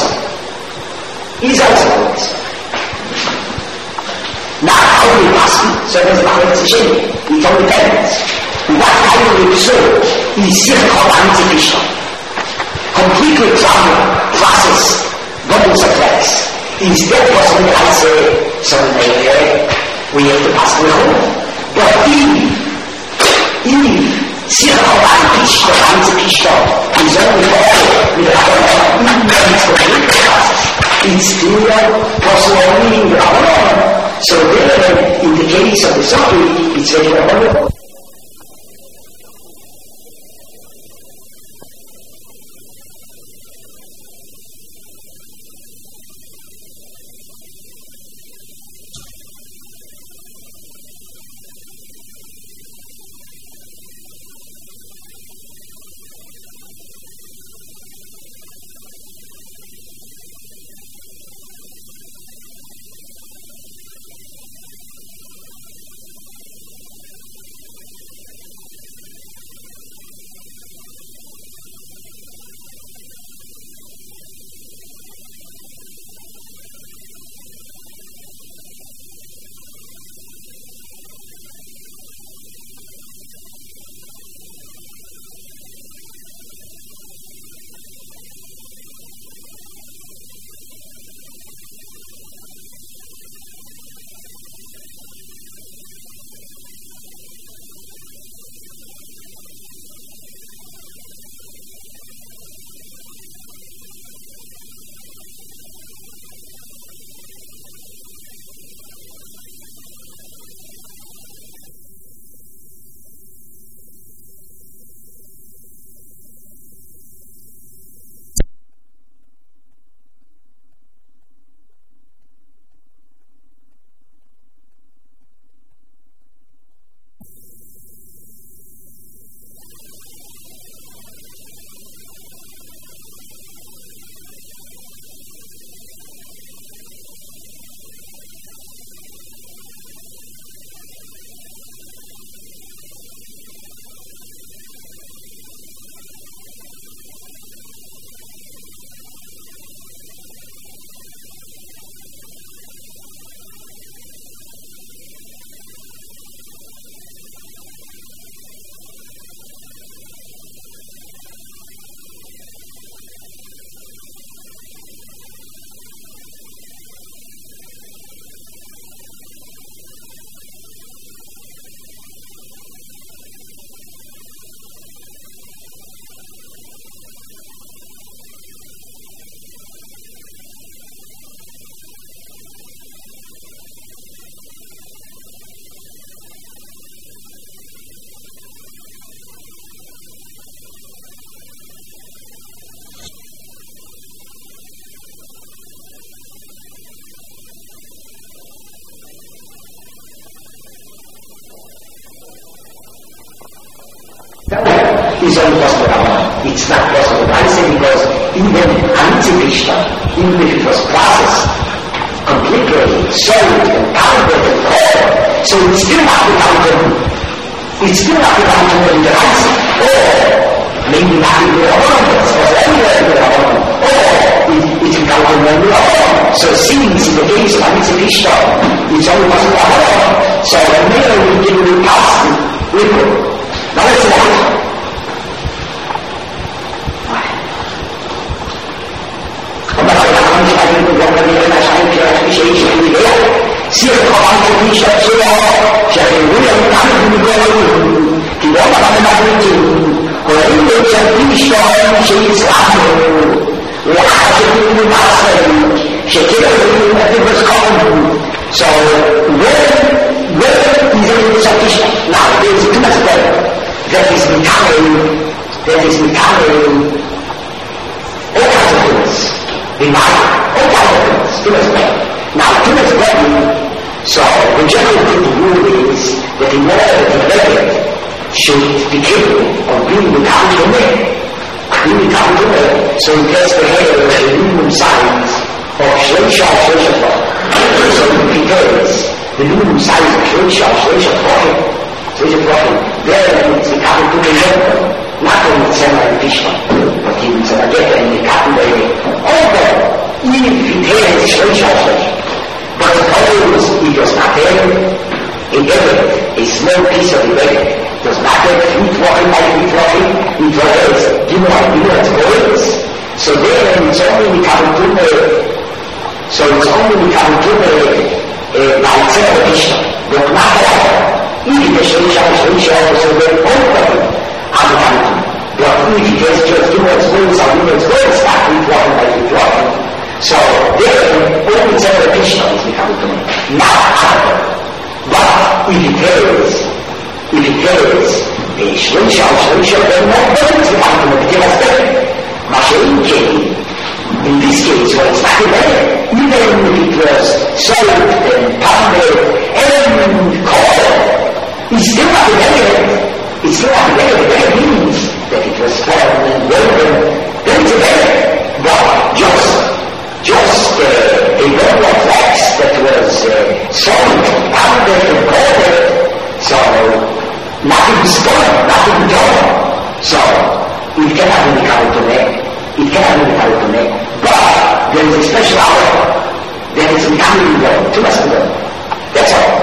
is also always not only possible, so there's not a shame. It only depends. What kind of soul is difficult anticipation? Completely process bubbles of flex. Instead possibly I say, so maybe we have to pass the home. But if, if difficult anticipation is only possible with a immense complete process, it's still possible only in the Ramadan. So there, in the case of the Sati, it's very wonderful. is only possible Brahman. It's not possible. I say because even Antikrishna, even if it was processed completely, sold and counted and called, so it's still not without them. It's still not without them in the eyes. Or maybe not in the abundance, or anywhere in the abundance. Or it's without them in the abundance. So since in the case of Antikrishna, it's only possible abundance. So the mirror will give you past with it. Now let's see. Sia trovando qui c'è solo c'è lui è un tanto di quello che vuole fare la virtù quello che c'è qui c'è c'è stato la c'è più basta c'è che è più scomodo so when when is it sufficient now there is too much better that is becoming that is becoming all kinds of things in life all kinds of things too much better now too much better. So the general rule is that in order that the beggar should be capable of being without the man, being without the man, so he gets the hair of the minimum size of Shreisha Shreisha. So he prepares the minimum size of Shreisha Shreisha Shreisha Shreisha. Then it's becoming to the level, not only semi-Krishna, but even Samageta and the Kappa, all that, even if he prepares Shreisha Shreisha. But suppose it was not there, a beggar, a small piece of a beggar, was not there feet walking by feet walking, it was given out millions of words. So there it's only become to the, so it's only become to the, by celebration, but not all. Even the Shreisha, Shreisha, so they're all of them, are becoming. But if it was just given out words or millions of words, not feet walking by feet walking. So there, only celebration is becoming to me, not other. But if it is, if it is, the Shreisha, Shreisha, then no one is becoming to me, because that's better. Mashain came, in this case, when it's not better, even if it was sold and pounded and called, it's still not better. It's still not better. The better means that it was formed and woven, then it's better. But just Just uh, a level of wax that was uh, sold, pounded and coated, so nothing is done, nothing done. So it cannot be carried to me. It cannot be carried to me. But there is a special hour that is becoming done, too much to done. That's all.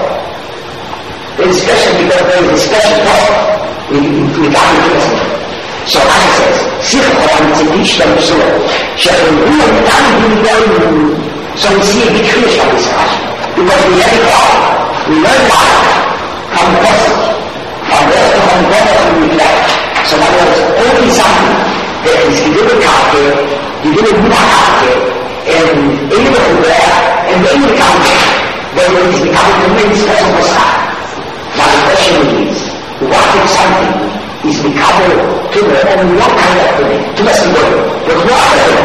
There is special because there is a special thought in becoming too much to done. So as it says, Sirkha Antikrishna Musula, Shadru Tandu Yaru. So we see a big finish of this house. Because we let it out. We learn life from the passage. From the from God and reflect. So that was only something that is given Kake, given Mukake, and able to wear, and able to come then it is becoming the main special Prasad. Now the question is, what if something is becoming to the only one kind of thing, to the single, but what other?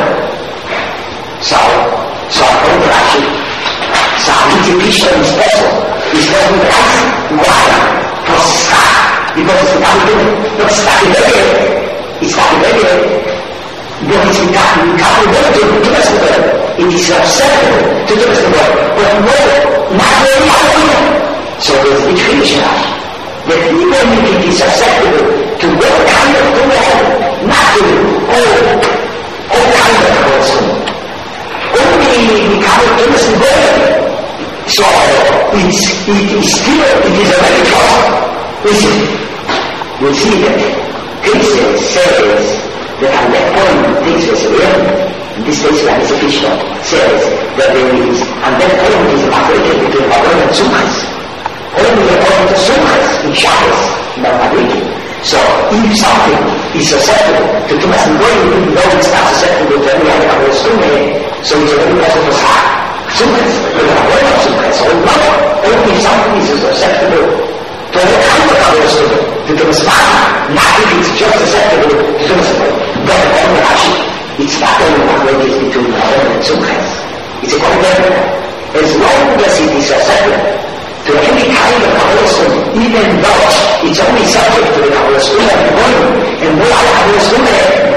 So, so according to Rashi, so Antikrishna is special, is very nice, why? For Sat, because it's becoming, not Sat in the it's not in the but it's becoming, becoming very to the single, it is acceptable to the single, but no, not very other. So there's a big finish in Rashi. That even if it is acceptable to what kind of tomorrow, not to all, all kinds of person. Only become a innocent bird. So it's, it is still, it is a very close. Listen, you see that Krishna says that at that point things was real. In this case, when Krishna says that there is, and that point is separated between Bhagavan and Sukhas. Only according to Sukhas in Shabbos, not Madhiki. So if something is susceptible to too much going, even though it's not susceptible to any other other Sukhas, so it's a very possible Sukhas. Sukhas, we are aware of Sukhas, so not only if something is susceptible to any kind of other Sukhas, to too much not if it's just susceptible to too much going. But according to Rashi, it's not only one way is between Bhagavan and Sukhas. It's a comparative. As long as it is susceptible to any kind of person, even though it's only subject to the Kabbalistic and one, and more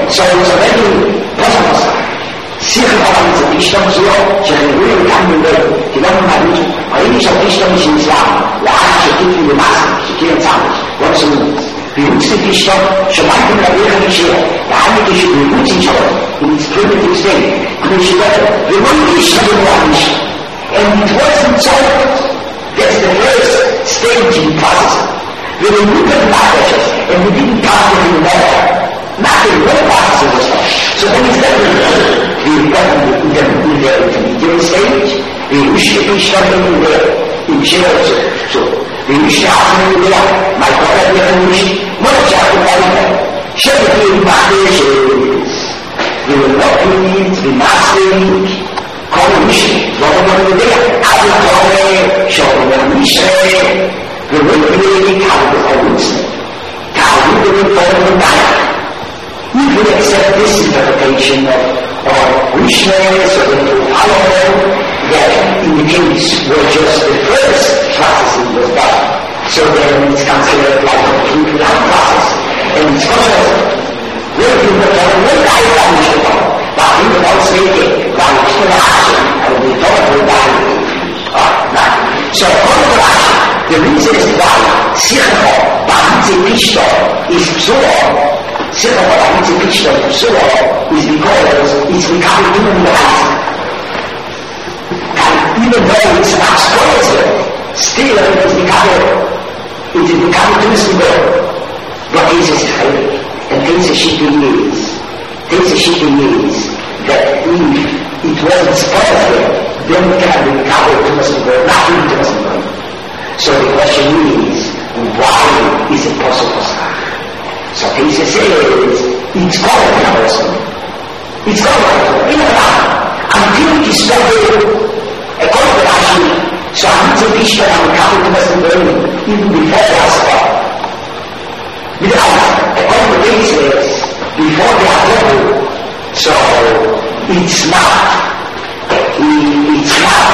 So it's already possible. Sicher haben sie Bishtam so, שהם רואים כאן מודל, כי לא ממהלים, ראיתי שהבישטם שנצלם, לאן שתית ולמאסה, שתהיה צמש, לא צמוד. Bewusste Bishtam, שמעתם לדרך המשיר, לאן כשבewussten schon, in its primitive state, כמו שבאתם, ולא Bishtam ולמאש. And it wasn't solved. That's the first stage in the process. We were looking at it, and we didn't count it in there. Nothing, no process was there. So when it's done, we got in the intermediate stage, we wish to be starting in there, in jail. So we wish to happen in there, my brother didn't wish, much after that, should be in my days. We were not doing it, we mastering, calling mission, what about the day? I will call it, showing them mission, we will be how the old, how we will follow the night. We would accept this interpretation of, of wishes or to follow that indicates where just the first processing was done. So then it's considered like a complete long process. And it's also working with the one guy that we should know. Now, we would also make it by explanation, and we don't know why. So, the reason is why Sirha, Bahati Pishta, is so Sirha, Bahati Pishta, so is because it's becoming humanized. And even though it's not spoiled, still it's becoming, it is becoming twisted. But this is heilig. And this is shipping means, this is shipping means that if it wasn't spoiled, then it can be recovered to Muslim, not even to Muslim. So the question is, why is it possible? So this says, it's called a person. It's called in a man. Until it is studied, a corporation, so until this one will come to Muslim, even before the hospital. Without a corporation, before the hospital, so it's not, it's not,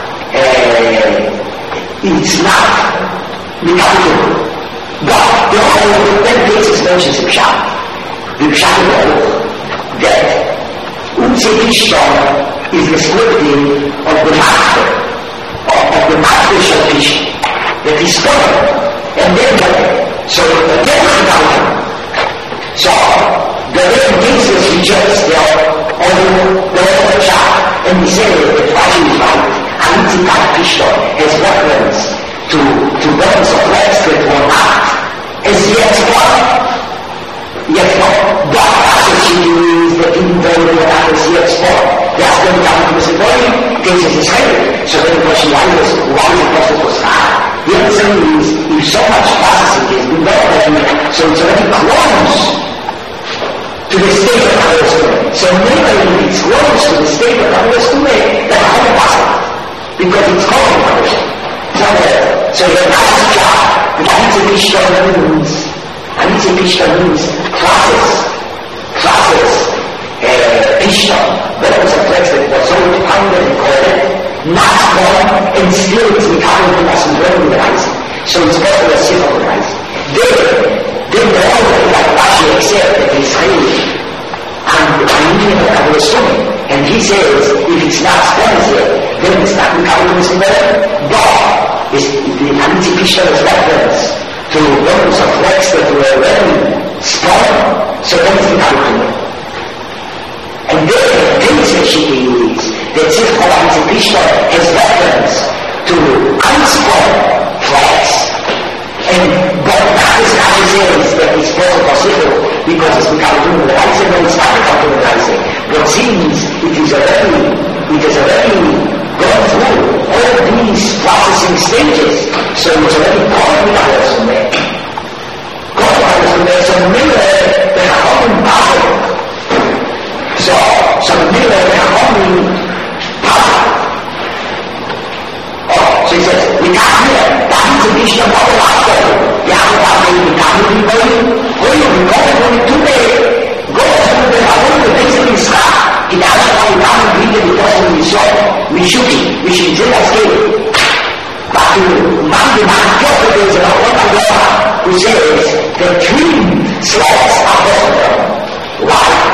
uh, it's not becoming. But the whole ten cases mentions in Pshat. The Pshat that Utzekishton is descriptive of the master, of, of the master of Kish, that is spoiled, and then so the ten So the ten cases rejects their own the whole Pshat, and we say that Rashi is right. Anti-Kishton has reference to, to bones of legs that were not as yet formed. Yet not. But Rashi means that even though they were not as yet formed, they are still coming to the body, cases is heavy. So then the question why is why is the process was hard? The answer is if so much processing has been done, so it's already close to the state of Havasune. So maybe it's close to the state of Havasune that how it possible. Because it's called Havasune. So, so the last job, the Anitza means, Anitza means process, process, uh, Pishta, that was a place that was so defined and called not born, and still it's becoming the last learning the rice. So it's called the Sif of the rice. Then, then the whole like Rashi accept that he's Israeli, and the meaning of Havasune, and he says, if it's not sponsored, then it's not becoming the Sif. But is the anticipation of reference to those of works that were already spawned, so then it's becoming. And then the demonstration is that Sifra anticipation has reference to unspawned flags. And but that is how it says that it's possible because it's becoming human rights and it's not becoming human rights. But since it is already, it is already gone through all these processing stages, so it's already qualified from there. Qualified from there, so maybe they are common power. So, so maybe they are common power. Oh, so he says, we can't hear, that is a mission of our last day. You have to have a family going, going, going, going today. Go to the Havon, the basically start. In the other one, we can't read the person we saw. We should be, we should do that scale. But the Mandi Mahakyoka is in our own who says the twin slaves are possible. Why?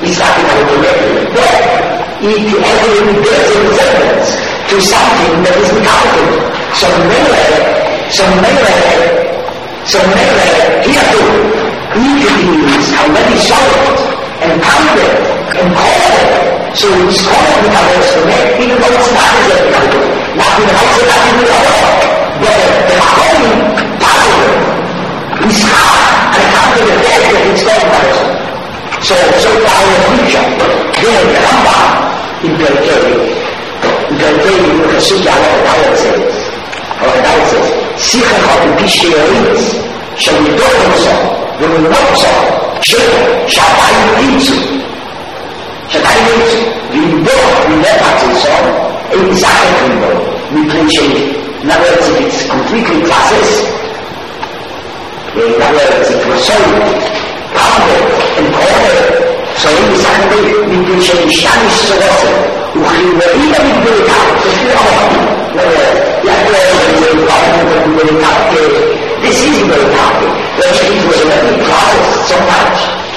started out to live. But it actually bears a resemblance to something that is mechanical. So melee, so melee, so melee, here too, entities are very solid and pounded and cold. So it's called mechanical to make, even though it's not as mechanical. Not in the house, not in the other. But the whole power is hard and counted the death that it's done by us. So, so our future, then the Rambam in Perkei, in Perkei, you can see how the Bible says, how the Bible says, Sicha Chatu Pisheyoritz, Shabidot Musa, V'Munot Musa, Sheba, Shatai Yitzu, Shatai Yitzu, V'Yidot, V'Lepat Yitzu, Ein Zaken Kimbo, V'Prinshei. In other words, it's completely classes. In other words, it was so pounded and cornered. So in the second day, we can change Spanish to Russian. We will even do it out. So if you're all this is very powerful. It was already classes so much.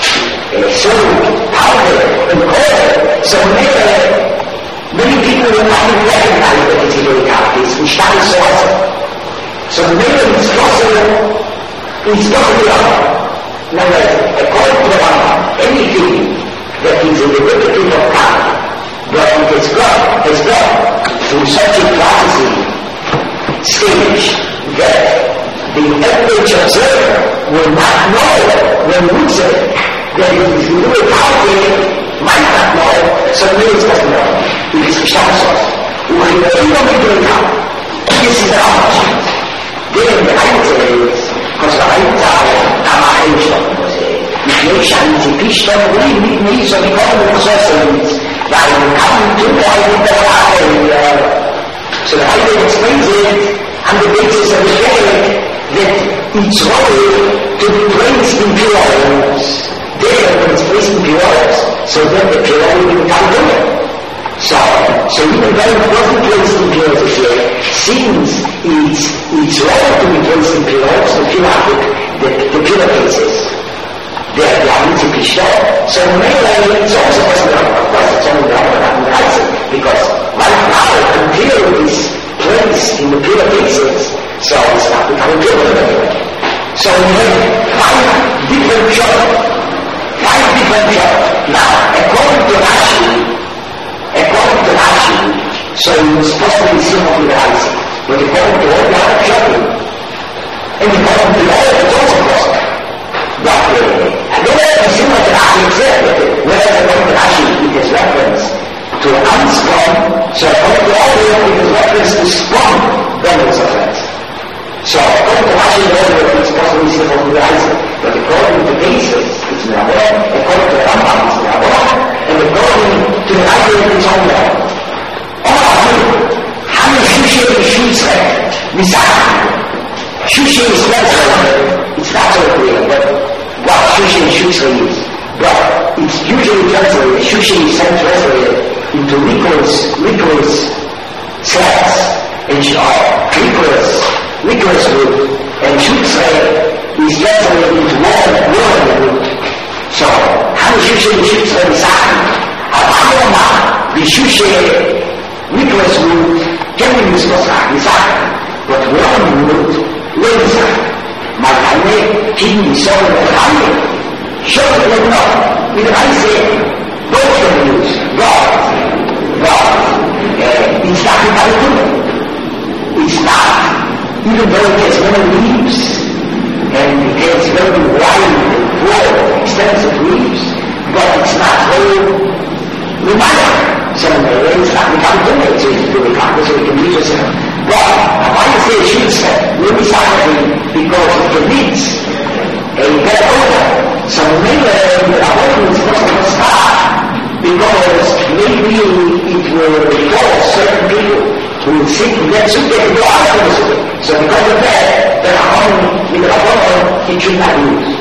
So pounded and cornered. So maybe many people will not even recognize that it's very powerful. It's Spanish to Russian. So maybe it's possible. It's not the other. Now, according to the Rambam, anything that is in the liberty of God, but it is God, is God, through such a processing stage that the average observer will not know when losing that it is really powerful, might not know, so maybe it doesn't know. It is Shamasos. Who will even be doing now. This is the option. Then the answer is, because the answer am I schon gesehen. Ich lese an die Pistole, wo ich mit mir so gekommen sind, weil man kann tun, in der Frage, so the Bible explains it on the basis of the fact that each role to be placed in pillars, there when it's placed in pillars, so that the pillar will become bigger. So, so even though it wasn't placed in pillars here, since it's, it's role to be placed in pillars, the pillar, the, the pillar cases, they are going to be shown. So maybe it's also possible, of course it's only the other than the answer, because right now, until it is placed in the pillar cases, so it's not becoming pillar anymore. So we have five different shows, five different shows. Now, according to Rashi, according to Rashi, so it's supposed to be similar to the answer, but according to all the other shows, and according to all, it's also possible. But uh, I don't know if it's similar to Rashi itself, whereas according to Rashi, it is reference to unsprung, so according to all the other, it is reference to sprung bundles of it. So according to Rashi, it's supposed to be similar to the answer, but according to the basis, it's not there, according to the Rambam, it's not there, and according to the idea, it's on there. All of you, how many Shushay is Shushay? Misaka. Shushay is translated, it's not so clear, but what Shushay and Shushay is. But it's usually translated, Shushay is translated into liquorous, liquorous cells, which are liquorous, liquorous root, and Shushay is translated into warm, warm root. So, how many Shushay and Shushay is Misaka? Abhama, the Shushay liquorous root, can be used for Misaka, but warm root, Lensa, my family, King, Son, and family. Show it with love. With I say, both can use God. God. Uh, it's not intelligent. It's not. Even though it has many leaves, and it has very wide, broad, extensive leaves, but it's not very remarkable. So it's not intelligent. So it's really complicated. So we can use it. But why you say shoots really silently because of the needs and get over. So maybe the awakening is not going to start because maybe it will cause certain people who will seek to get super to go out of the city. So because of that, the awakening in the awakening it should not lose.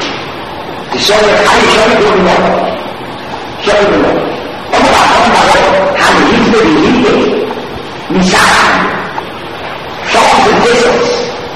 So how you show me to know? Show me to know. Ông bà ông bà ơi, hàng lý về lý về Misaka. Some of the deserts,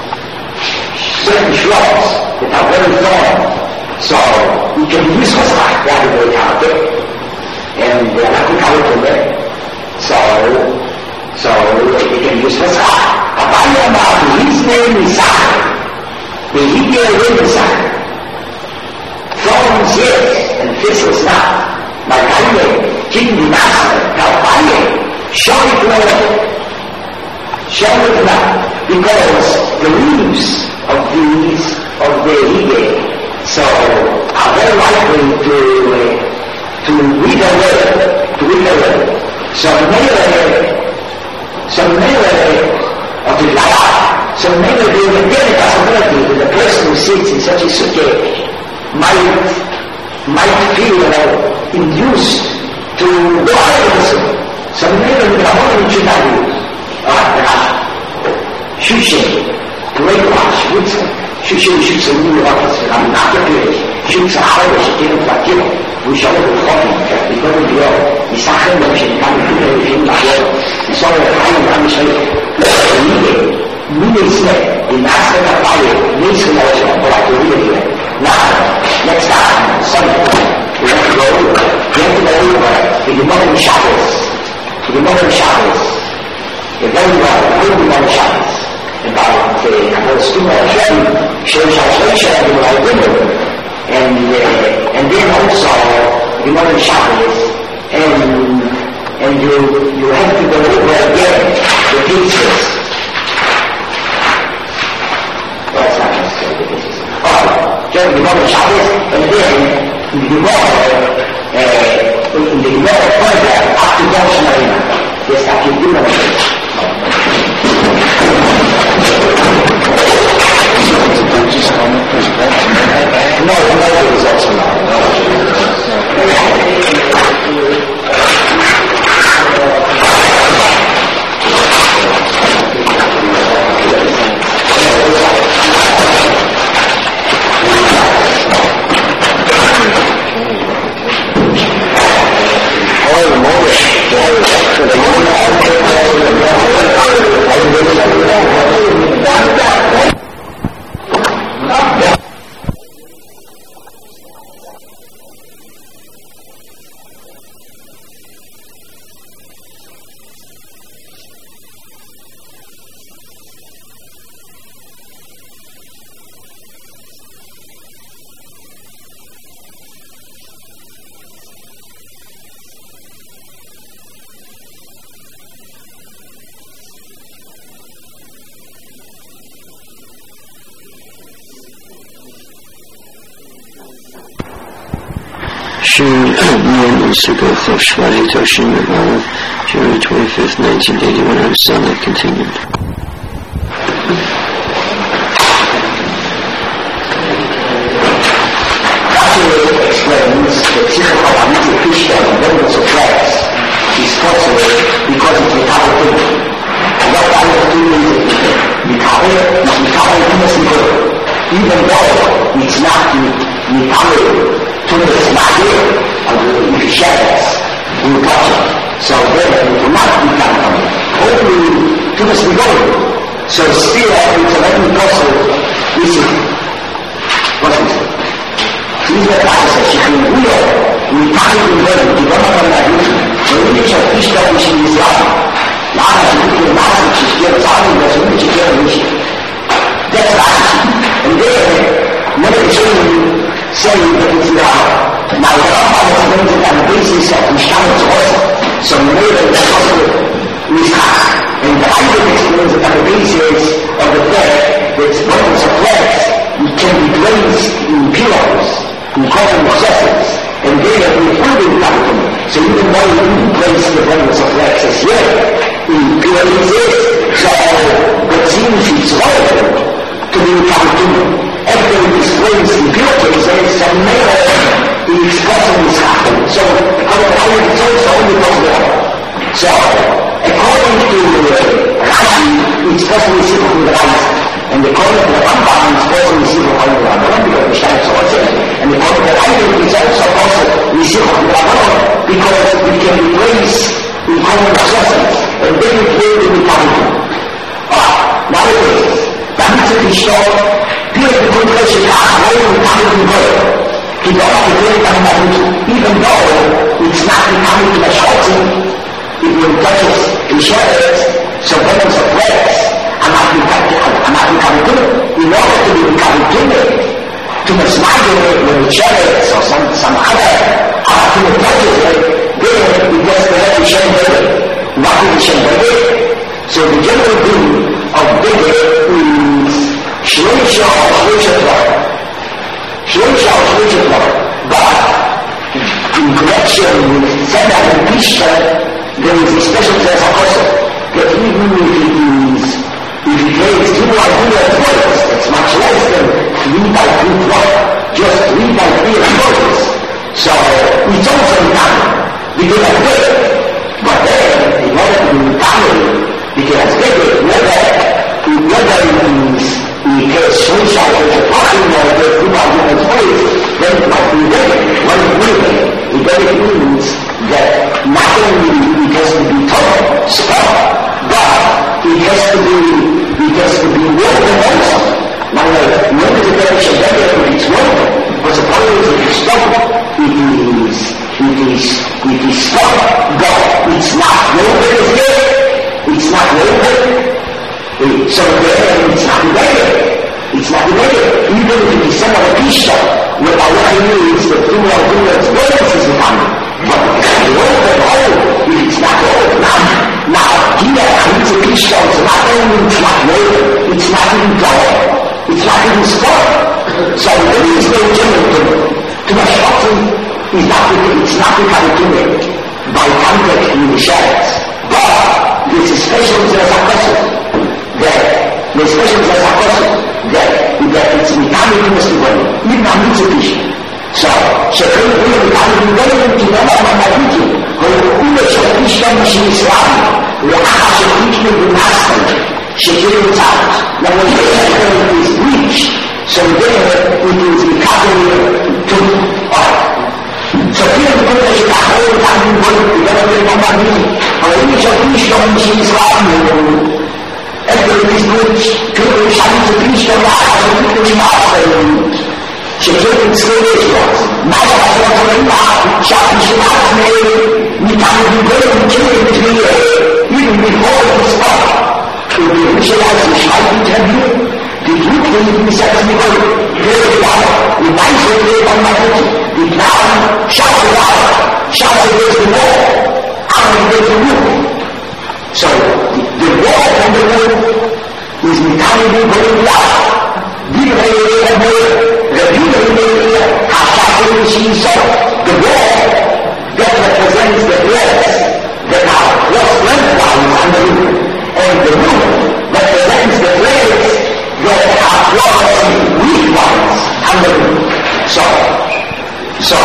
certain shrubs that are very thorny, so we can use what's like that in the carpet. and uh, I think I would do it. So, so you can use Pascha. Apanya about his name is Sacred. The Hebrew word is Sacred. Thorns yes, and thistles not. My Bible, King the Master, now Bible, show it well. Show it now. Because the leaves of these, of the Hebrew, so are very likely to, uh, to wither away, to wither away. So maybe, so maybe, or to die out. So maybe there is a possibility that the person who sits in such a situation might, might feel uh, induced to go out also. So maybe the Lord should not use. Alright, Shushe, great watch, Woodson. Shushe shoots a new office, and I'm not the village. Shoots a highway, she didn't like you. We shall have a coffee, because of the oil. He's not going to be able to do anything like that. He's all the time, I'm going to say, Meaning say, the master of fire, needs to know what I do here. Now, let's start. Sunday. We have to go over. We have to go over to the modern Shabbos. To the modern Shabbos. The very well, the very modern Shabbos. About the Apostle of Shem, Shem Shem and my women. And, uh, and then also the modern Shabbos. And, and you, you have to go over again the pieces. That's not necessarily the pieces. Oh, just the modern Shabbos, and then the more, uh, the more further up to Rosh Hashanah. Yes, I can do that. No, no, it was also not. Oh, the moment. The moment. Shvani Toshim Nirvana, January twenty-fifth, nineteen eighty-one, on Sunday continued. Actually explains the typical anti-Christian levels of class is possible because it's a type of thing. And what type of thing is it? The cover is the cover innocent. Even though it's not the cover to it's not here, and the shadows. In culture. So therefore it will not become common. Only to the Smigoy. So still it's a very possible issue. What is it? These are processes she can do it. We can't even go to the government like this. So we need to teach that which is Islam. Now that you do the master, she's still talking, that's what you get with you. That's right. And then, when it's saying that it's Islam. Now, the Rambam was going to on the basis of Mishkanot also. So, maybe the Apostle Mishkan. And the Bible explains that on the basis of the fact that bundles of flesh can be placed in pillows, in common possessions, and they have been put in capital. So, even though you didn't place the bundles of flesh as yet, in places, so the seems it's relevant to be in capital. Everything is placed in pillows, and it's a matter is possible is happening. So, according to the it's only possible. So, according to Rashi, it's possible to see from the right. And according to the Rambam, it's possible to see from the Rambam, because the Shai is also. And according to the Rambam, it's also possible to see from the Rambam, because we can replace in common possessions, and then we play in the Rambam. Ah, now it is. That means to be sure, here the good question is, how do we come to the world? He got up to do it even though it's not becoming to the shouting, it will touch us in shadows, so weapons of prayers are not becoming, are not becoming good. In order to become good, to the smile when the chariots or some, some other are to the touches it, then it gets the repetition of it, not repetition of it. So the general rule of Bigger is Shreisha or Shreisha Torah. Shreisha or Shreisha Torah. But in connection with Seder and Krishna, there is a special dress of person that even if it is, if it takes two or three words, it's much less than three by three words, just three by three words. So it's also done. We do that good. But then, in order to be done, because bigger, whether, whether it is, it has Shreisha or the talking or the two arguments ways, then it might be bigger. When it really, it really means that not only it has to be taught, spoke, but it has to be, it has to be woven also. Now, when is the direction better if it's woven? But suppose if it's spoken, it is, it is, it is spoken, but it's not woven as yet. It's not woven. So there, it's not related. It's not related. Even if it is some of a Krishna, without what it means, the two or two words, words is becoming. But it's not woven, oh, if it's not woven. Now, now, here, it's a Krishna, it's not only it's not woven, it's not even done. It's not even spoken. So there is no general to it. To the shocking is not, it's not becoming to it by contact in the shadows. But this is special as a person that the special as a person that that it's becoming to us together, even on this occasion. So, so when we are becoming together to the Lord of my teaching, when we are so Krishna machine Islam, we are so Krishna in Master, she gave it out. Now when the Lord is reached, so there it is becoming to us. So here we go to the whole time we go to the other way of our meeting. When we are so Krishna machine Islam, every business, people shouting to Krishna, people shouting she couldn't say this was. Now I was going out, shouting to me, we can't be very killing between you, even before it was up. To be visualized and shouting to you, the group will be set as we go, very loud, we might say it on my foot, we now shout it out, shout against the wall, out against the roof. So, the, the wall and the roof is becoming very loud. Give it a way, the beauty are shouting she saw the wall that represents the threads that are crossed lengthwise on the roof, and the roof represents the threads that are crossed weedwise on the roof. So, so,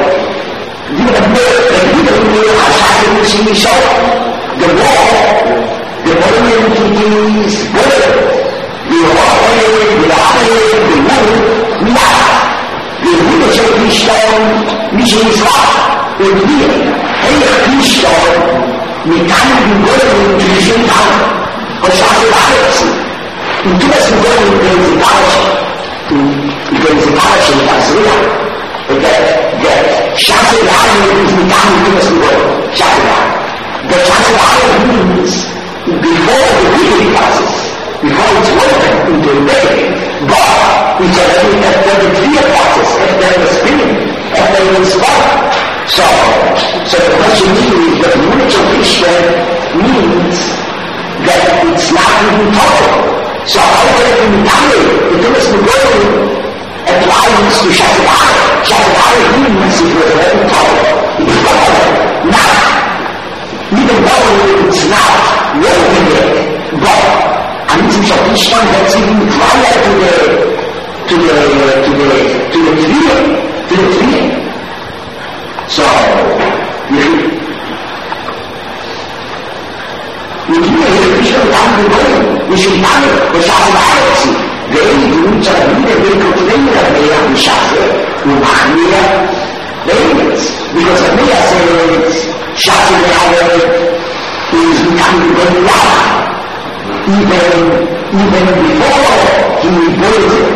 the beauty are shouting she saw the wall, the monument is good. The water, the water, the wood, now, the wood of Krishna, which is God, in here, and the Krishna, we can't be going to the same time, or Shastra, into the Sudan, there is a power, there is a power in Tanzania, that, that Shastra is becoming to the Sudan, Shastra. The Shastra means, before the weekly passes, before it's woven into a day, but it's already after the clear process, after the spinning, after the spark. So, so the question is that much of Krishna means that it's not even total. So how can it be done? It is the word applies to Shastra. Shastra means it was already total. It's total. Now, even though it's not woven yet, but and this is a Krishna that's even prior to the to the to the to the clear to the clear. So you you hear the Krishna down the road, we should have it, the Shastra. The age which are really very cultivated at the young Shastra, who are near the limits. Because the Maya says Shastra is becoming very loud. Even, even before he builds it,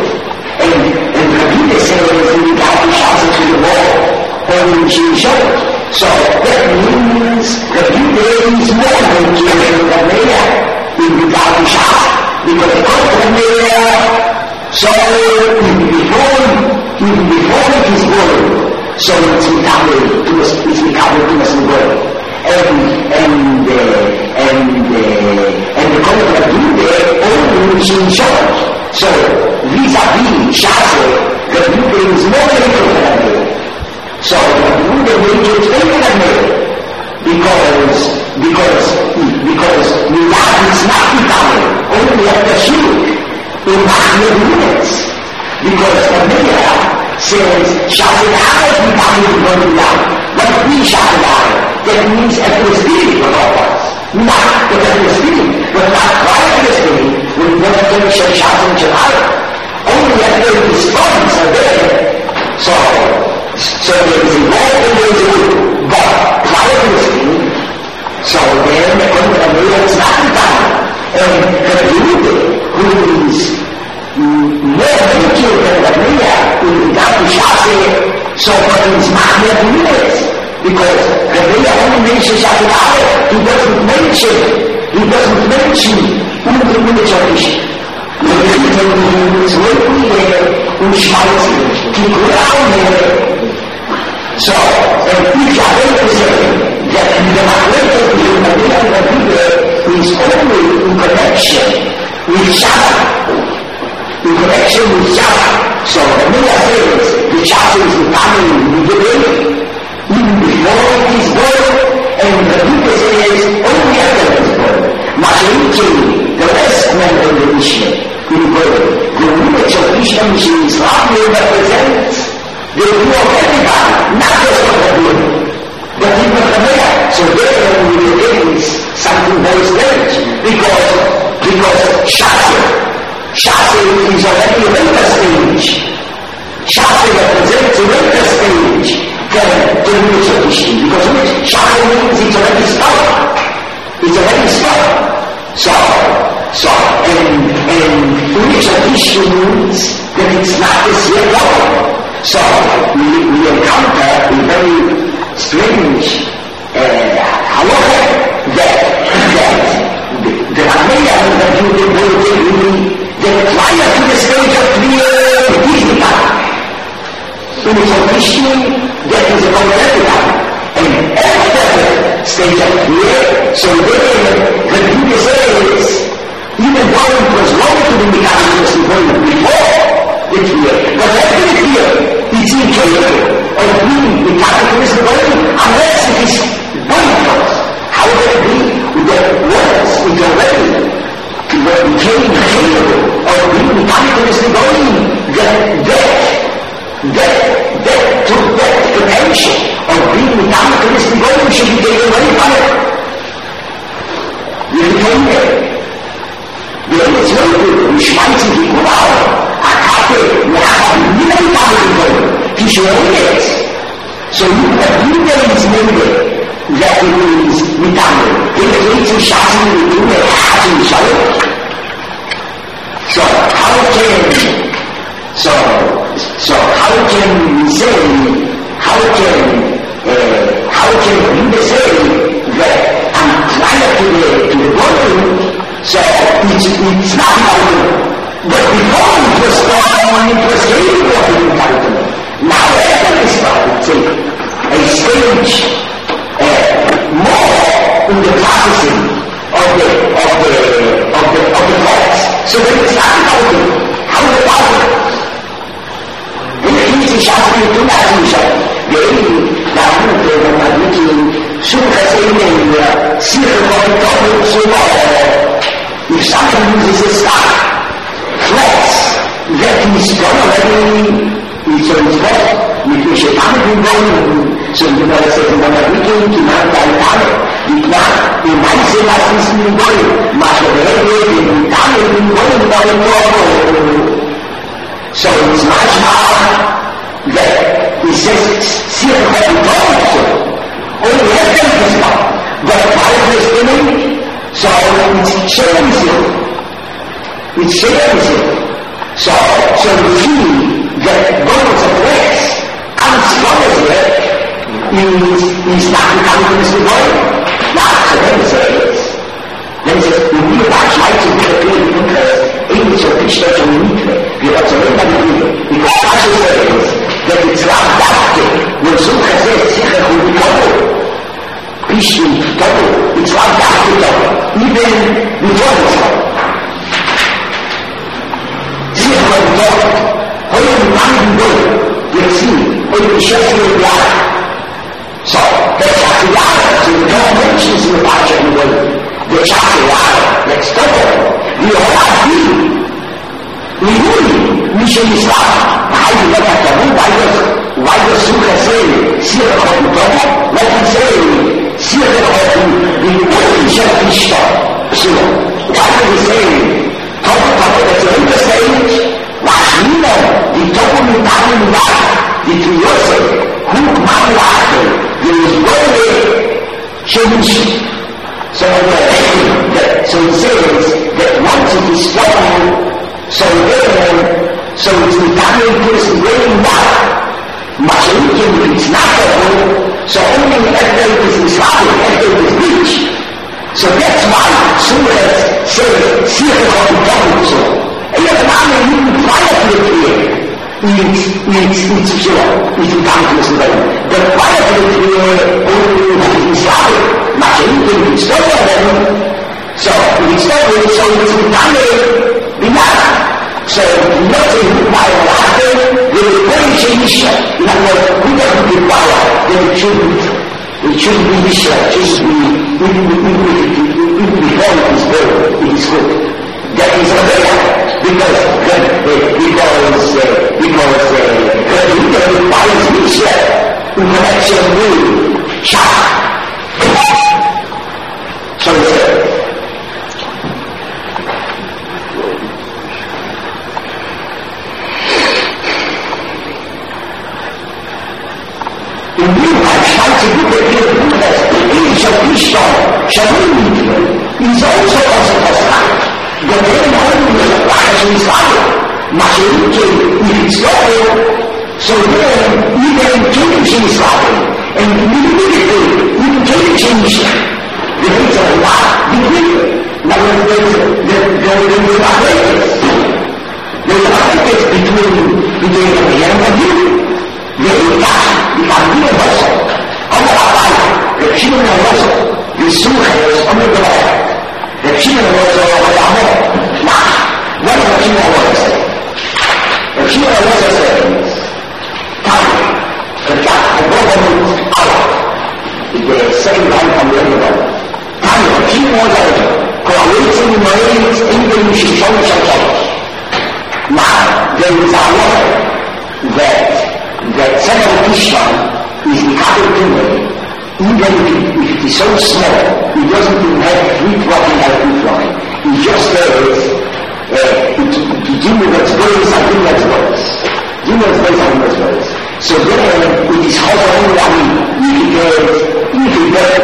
initiation. So that means that you raise more than children of Maya in the Shah, because the Maya, so even before, even before it is born, so it's recovered to us, it's recovered to us in the world. And, and, uh, and, uh, and the concept of Buddha only is in charge. So vis-a-vis Shastra, the Buddha is more little than Maya. So the Buddha will get taken away because, because, because love is not becoming only at the shield in Mahmud units. Because the Maya says, Shastra is becoming one love. But we Shastra, that means at the spirit of our hearts. Not at the spirit, but not quite at the spirit. When we don't think Shastra and Shastra, only at the response are there. So, So there is a lot of ways to do, but prior to the spirit, so then the Maya is not becoming. And the Buddha, who is more mature than the Maya, in regard to Shastra, so for his Mahmud units, because the Maya only mentions Shastra, he doesn't mention, he doesn't mention Uda units of Krishna. The Maya is working there, who schmalzen, keep around there. So, and if you are able to say that the Mahmud of the Buddha is only in connection with Shastra, in connection with Shastra. So the Buddha says the Shastra is becoming with the way, even before it is born, and the Buddha says only after it is born. Majority, the rest of the mission in birth, the units of Krishna mission is roughly represents the view of everybody, not just of the Buddha, but even the Maya. So there we will get something very strange, because, because Shastra, Shastra is already a later stage. Shastra represents a later stage than the units of Krishna, because Shastra means it's already started. It's already started. So, so, and, and units of Krishna means that it's not as yet over. So, we, we encounter a very strange uh, however, that, that the, the Maya that you will go to, that prior to the stage of clear Dihita, in the Krishna, that is a Kaurava, and after the stage of clear, so there, the Buddha says, even though it was wrong to be becoming before, the clear, but after the clear, it's incapable of being the characteristic body unless it is bodyful. How can it be that once it already became capable of being the characteristic body, that that that that took that potential of being the characteristic body should be taken away from it. You became there. There is no good, which might be good hour. A copy will have many characteristic body. He should only get. So you have new ways needed that it is becoming. In the case of Shastra, we do it as in Shalom. So how can, so, so how can we say, how can, uh, how can we say that I'm prior to the, to the body, so it's, it's not important. But before it was born, it was very important enlightenment. Now after we started to take a stage uh, more in the processing of the of the of the of the thoughts. So that it's not about it. How is it possible? In the case of Shastra, you do not see Shastra. The only Dhamma Deva Madhiki Sukha saying Sira Kavitamu Sula. If someone uses a star, flex, that is gone already. It's a response, because you can't do one, so you know, say, when I'm looking to not die down, you can't, you might say, like this new body, much of the head, you can't do one without a problem. So it's much more that it says, see if I can talk so. Only after this part, but while it's spinning, so it's sharing zero. It's sharing zero. So, so you see, that moments of rest, as strong as it, is, is not becoming Mister Boy. Now, so then it says, then it says, we realize light is not really because even so fish doesn't need it. You have to learn how to do it. Because also says that it's not adapted. When Zuka says, Sicher will be double. Fish will be double. It's not adapted double. Even the double double. Sicher will be double. Heute im Mann will, wir ziehen, und die Geschäfte mit Jahre. So, der schaffe Jahre, sind keine Menschen, die wir wahrscheinlich wollen. Der schaffe Jahre, jetzt double. Wir haben die. Ningún nicht in Islam, hay que ver hasta muy varios, varios sujas en cierre con todo, la dice cierre con ningún chapista, sino cuando dice todo todo de diferente stage, la vida de todo mundo lugar, de curioso, un malvado, de los buenos change. So that so it says that once it is strong. So then, so it's the dominant person waiting back. Mashalikim, it's not double, so only every is Islamic, every is rich. So that's why Surah says, Sirah of the double so. And yet the man who even prior to the prayer is, is, is pure, is the dominant person waiting. The prior to the prayer only is Islamic. Mashalikim, it's double, so it's double, so it's the dominant. So nothing required to happen, there is very change. In other words, we don't require that it should be, it should be this, it should be, even before it is good, it is good. That is a better, because, because, because, because we don't require this in connection with Shah. So it's a is also as a Prophet. The main home is a Prophet is fire. Mashalikim, if it's double, so then you can change his fire. And immediately, you can change the reason why you did it. Now there's a difference. There's a difference between between the young and you. There is that. If I'm doing also, I'm not a fire. The human also. The Surah is under the law. The human was a Yahweh. Nah, what does the human was say? The human was a say, Time, the God, the government, Allah. The second line from the other one. Time, the human was a coalition marines, English, social change. Now, there is a law that, that second Islam is the capital even if it is so small, it doesn't even have fruit rotting like fruit rotting. It just says, uh, to, to do with its words and do its words. Do its words and do its words. So then, it is hard only I mean, if you get, if you get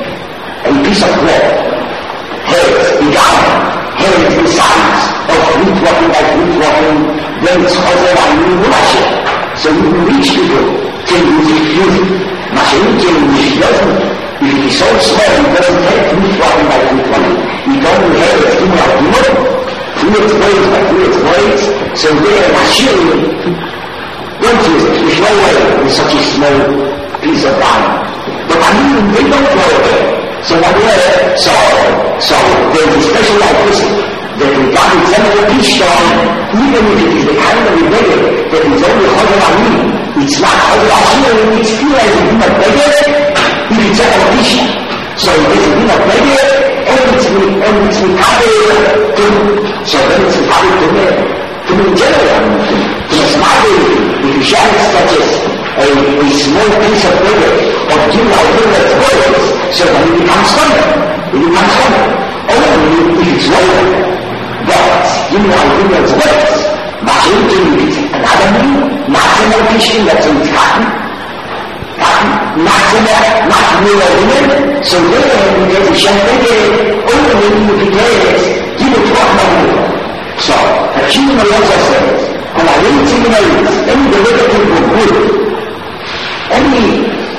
a piece of bread, heads, the ground, heads the size of fruit rotting like fruit rotting, then it's hard I mean, wash it. So you can reach people, can you refuse it? Mashalikim, if he doesn't, if he is so small, he doesn't have fruit rotting by fruit rotting. He doesn't have a thing like wood, through its ways by through its ways. So there, Mashalikim, don't use it. There's no way with such a small piece of iron. But I mean, they don't go away. So what there, so, so there's a special like this, that we got to tell the peace on, even if it is the kind of rebellion that is only Hodel it's not Hodel it's still as a human beggar, if it's a condition. So it is a human beggar, and it's and it's recovered to, so then it's recovered to me, to the general, to the smart if you share such as a, a small piece of beggar, or give out the words, so then it becomes stronger, it becomes stronger, only if it's lower. But, you know, I think that's worse. Mashalikim is another meaning, maximal fishing, that's in cotton. Cotton, maximal, maximal women. So then, we get the champagne, only when you get you will talk about more. So, the human also says, and I really think about it, any derivative of good, any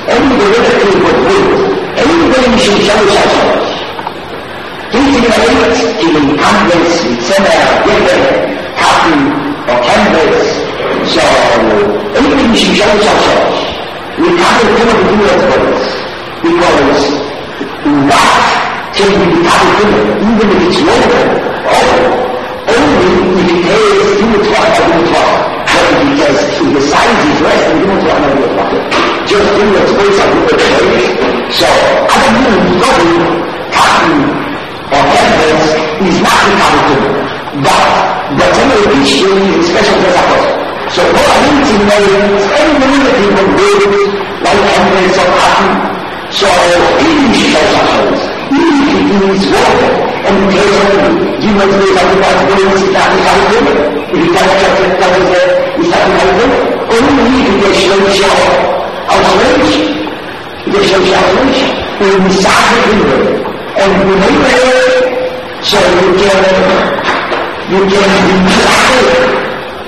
Any derivative of will, anything should show such. These elements giving complex, similar, different, cotton, or canvas, so anything should show such. We can't do it with words, because what can be calculated, even if it's local, or only if it has unit one or unit one. Because if the size is less than unit one or unit one, just unit space of unit space. So, other than body, cotton, or canvas is not calculated, but the general issue is special example. So, what I mean to know is any derivative of wood, like canvas or cotton, so any structures, even if it is water, and occasionally you must do something like this, it's not calculated. If you can't just tell us that it's not calculated, only if it is show alteration, it is show alteration, in the side of the river, and we make it so you can, you can decide.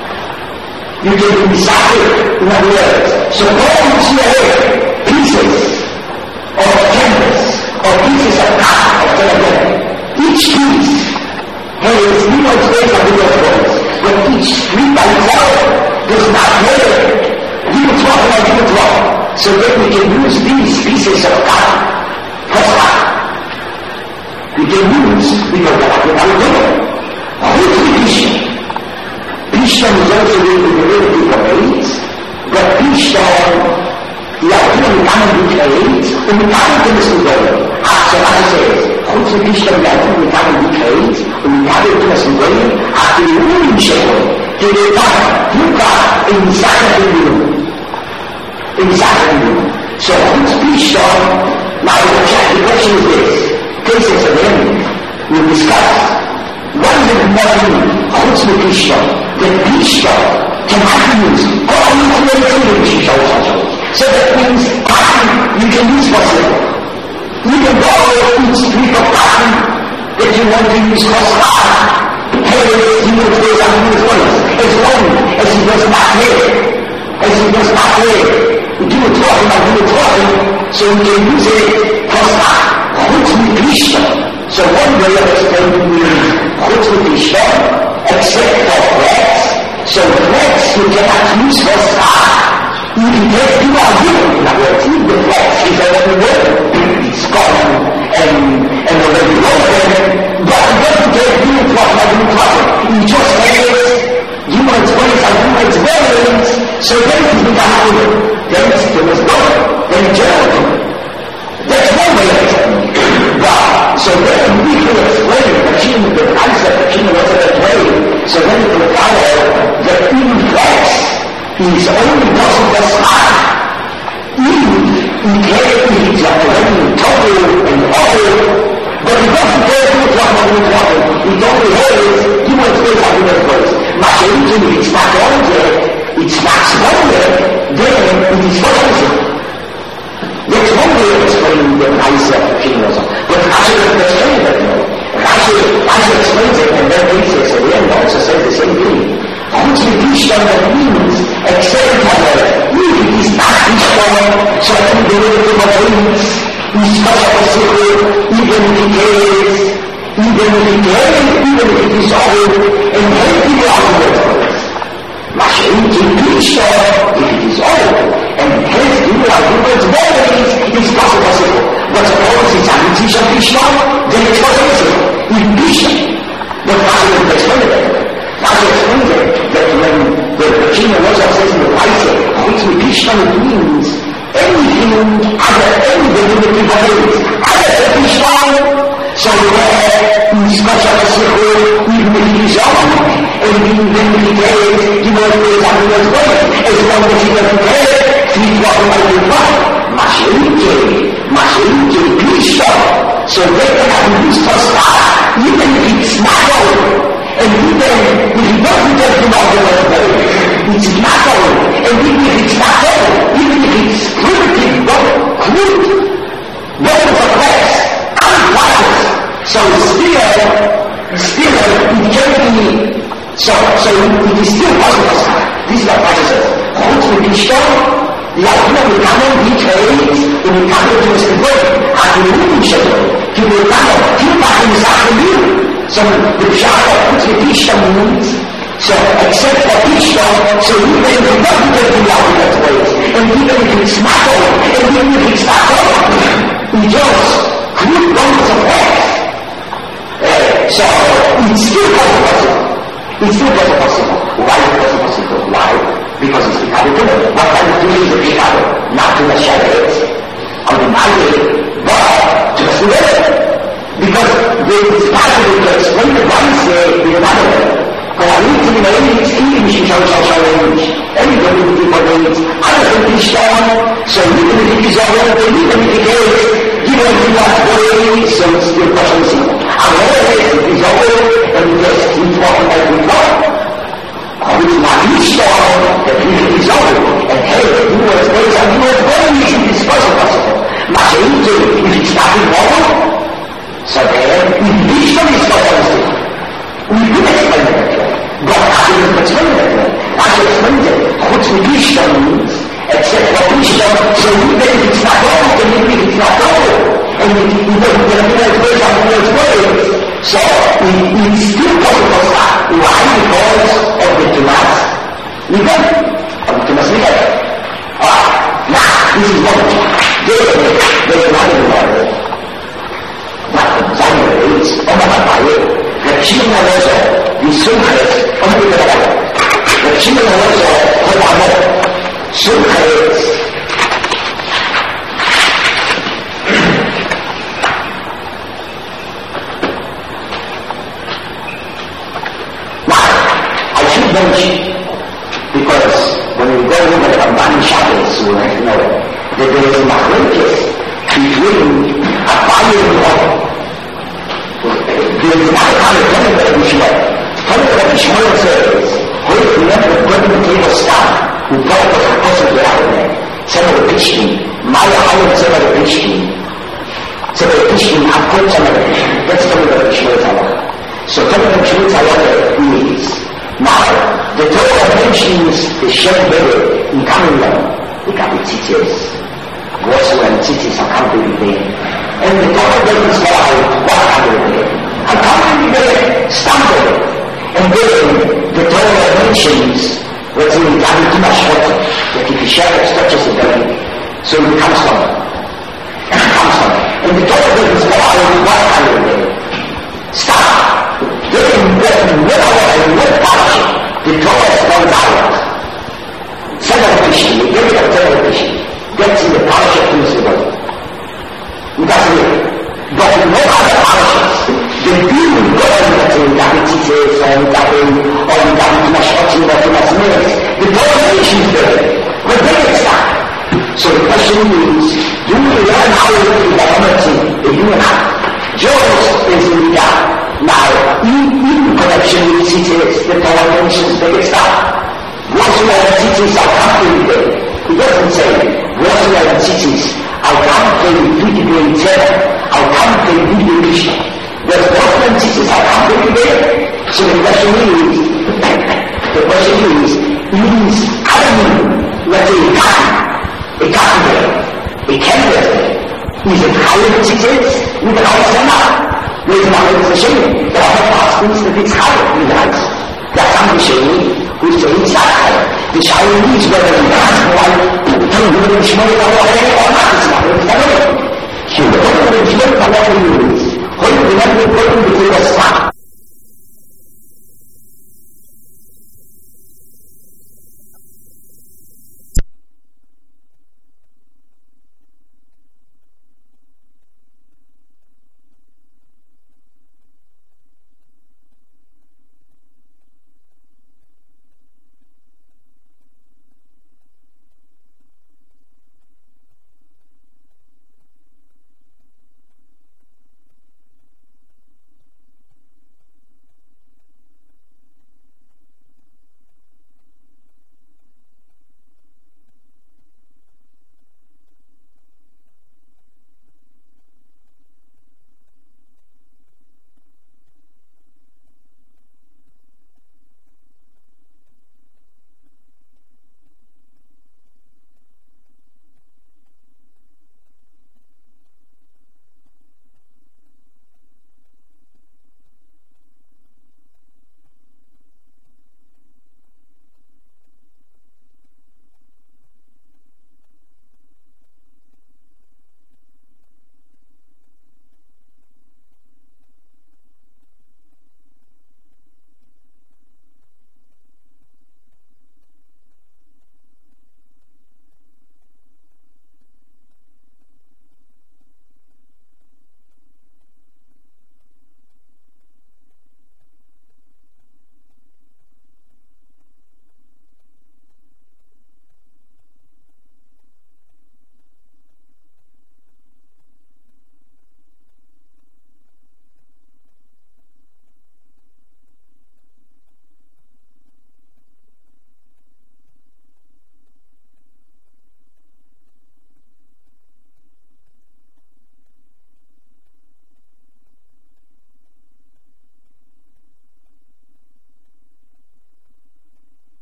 You can decide, in other words. So all these here pieces of canvas or pieces of cotton or whatever, each piece has equal space of equal space, but each street by itself does not have unit one or unit one. So that we can use these pieces of cotton plus cotton. We can use because of the algorithm. Who's the issue? Pishon is also the derivative of AIDS, but Pishon, the idea of common with AIDS, in the common chemist way, after I say, what's the Pishon, the idea of common with AIDS, in the common chemist way, after the room show, to the time, you got inside of the room. Inside of the room. So what's Pishon? Now the question is this, cases of enemy, we discuss. What is it mean? What's the Pishon? The Pishon cannot be used only for the Pishon. So that means cotton you can use for silver. You can borrow each strip of cotton that you want to use for cotton. Hey, you will face on your voice as long as it does not wear. As it does not wear. You will talk about you will talk, so you can use it for cotton. What's the Pishon? So one way of explaining is what's the Pishon, except for threads. So threads you cannot use for stock. You can take two or zero. In other words, the threads is already there. It's gone and, and already broken. But it doesn't take unit one or unit one. It just has units ways and units variants. So then it is become good. Then it's still as good. Then it's general. That's one way of explaining it. But, so then we can explain the machine, the concept of machine was that way. So then it will follow that even flex is only possible for stock. Even in case it's already total and auto, but it doesn't care who it's one or who's one. It only has human space and human space. Machine, if it's not on there, it's not stronger, then it is frozen. That's one way of explaining the concept of humanism. But I should explain that, you know. I should, I should explain it, and then he says, and then also says the same thing. What's the Pishon that means, except for the, if it is not Pishon, so any derivative of things, is special secret, even if it is, even if it is, even if it is all, and many people are in the Machine to Pishon, if it is all, and hence people are different values, it's possible simple. But suppose it's an Pishon Pishon, then it's possible in Pishon. But I will explain it. I will explain it that when the King of Moses says in the Bible, which the Pishon means anything other than the derivative of it, other than Pishon, so that in special circle, even if it is wrong, and even if it is, you know, it is on the way, as long as it doesn't care, he's walking by the way. Mashinke, Mashinke, Pishon, so they can use for stock, even if it's not old, and even if it doesn't get them all the way, it's not old, and even if it's not old, even if it's primitive, but crude, both of us, unwise, so still, still, it can be, so, so it is still possible. This is what I said. What's the Pishon? laufende Kanon Details in den Kapiteln hat die Jugendschöpfung, die wir dann vielfach in Sachen lieben, sondern wir schauen auch unsere Dichter so accept that each one, so even if you don't do it in that way, and even if it's not all, and even if it's not all, we just could moments of death. Uh, so it's still possible. It's still possible. Why is it possible? Why? Because it's Ricardo. What kind of doing is a Ricardo? Not to the shadows. On the Bible, but just to live. Because it's possible to explain the one say the other. But I need to know it's English, it's also English. Everybody will be for English. Other English song, so even if it is all over, even if it is, you know, you want to go so it's still possible. However, if it is over, and yes, we talk like we talk. It's not each song that it is over. And hey, you know, it's very, you know, it's very easy, it's possible. But if it's not involved, so then, if each one is possible, we do explain it. God hasn't explained it. Hasn't explained it. What's the vision means? Except for vision, so even if it's not all, and even if it's not all, and if you don't get a minute way, some minute ways. So, it, it's still possible to start. Why? Because of the Thomas. You get it? Of the Thomas River. Alright, now, this is one. There, there's another one. But the January is, oh my God, the China also, the Sundays, only the other. The China also, what are more? Sundays. Now, I should mention, because when we go over the combined shadows, we have to know that there is a linkage between a fire and water. There is not a kind of television show. Television show says, who is the member of the table staff who brought us across the island? Some of the pitching, my island, some of the pitching. Some of the pitching, I put some of the pitching. That's television show tower. So television show tower is, now, the total of pitchings is shown better in Cameroon. We got the teachers. Grocery and cities are coming there. And the total buildings are one hundred there. And coming there, stumble. And then the total dimensions, let's say, we got too much water, that if you share it, stretches the building. So it comes from it. And it comes from it. And the total buildings are one hundred there. Stop. Then, then, with our and with polish, the total is one thousand. Television, we give it a television. Gets in the polish of things to go. That's it. But no other polishes. The beauty of God that we got in teachers, or we got in, or we got in too much watching, or too much minutes. The motivation is there. But then it's not. So the question is, do we learn how to do the community, the human heart? George is in the gap. Now, in connection with teachers, the dimensions, they get stuff. Once we have teachers, our company there. He doesn't say, once we have teachers, our company will be in terror, our company will be Krishna. There's one teachers, our company there. So the question is, the question is, is having, let's say, a car, a carpenter, a canvas, is it higher teachers? We can always say not. There's an organization that all hospitals that it's higher in the house. That's how we say, we say it's higher. The Chinese, whether it's not one, tell them whether it's more or not, it's not, it's not. So the government is not what we use. When we have to put them to the stop.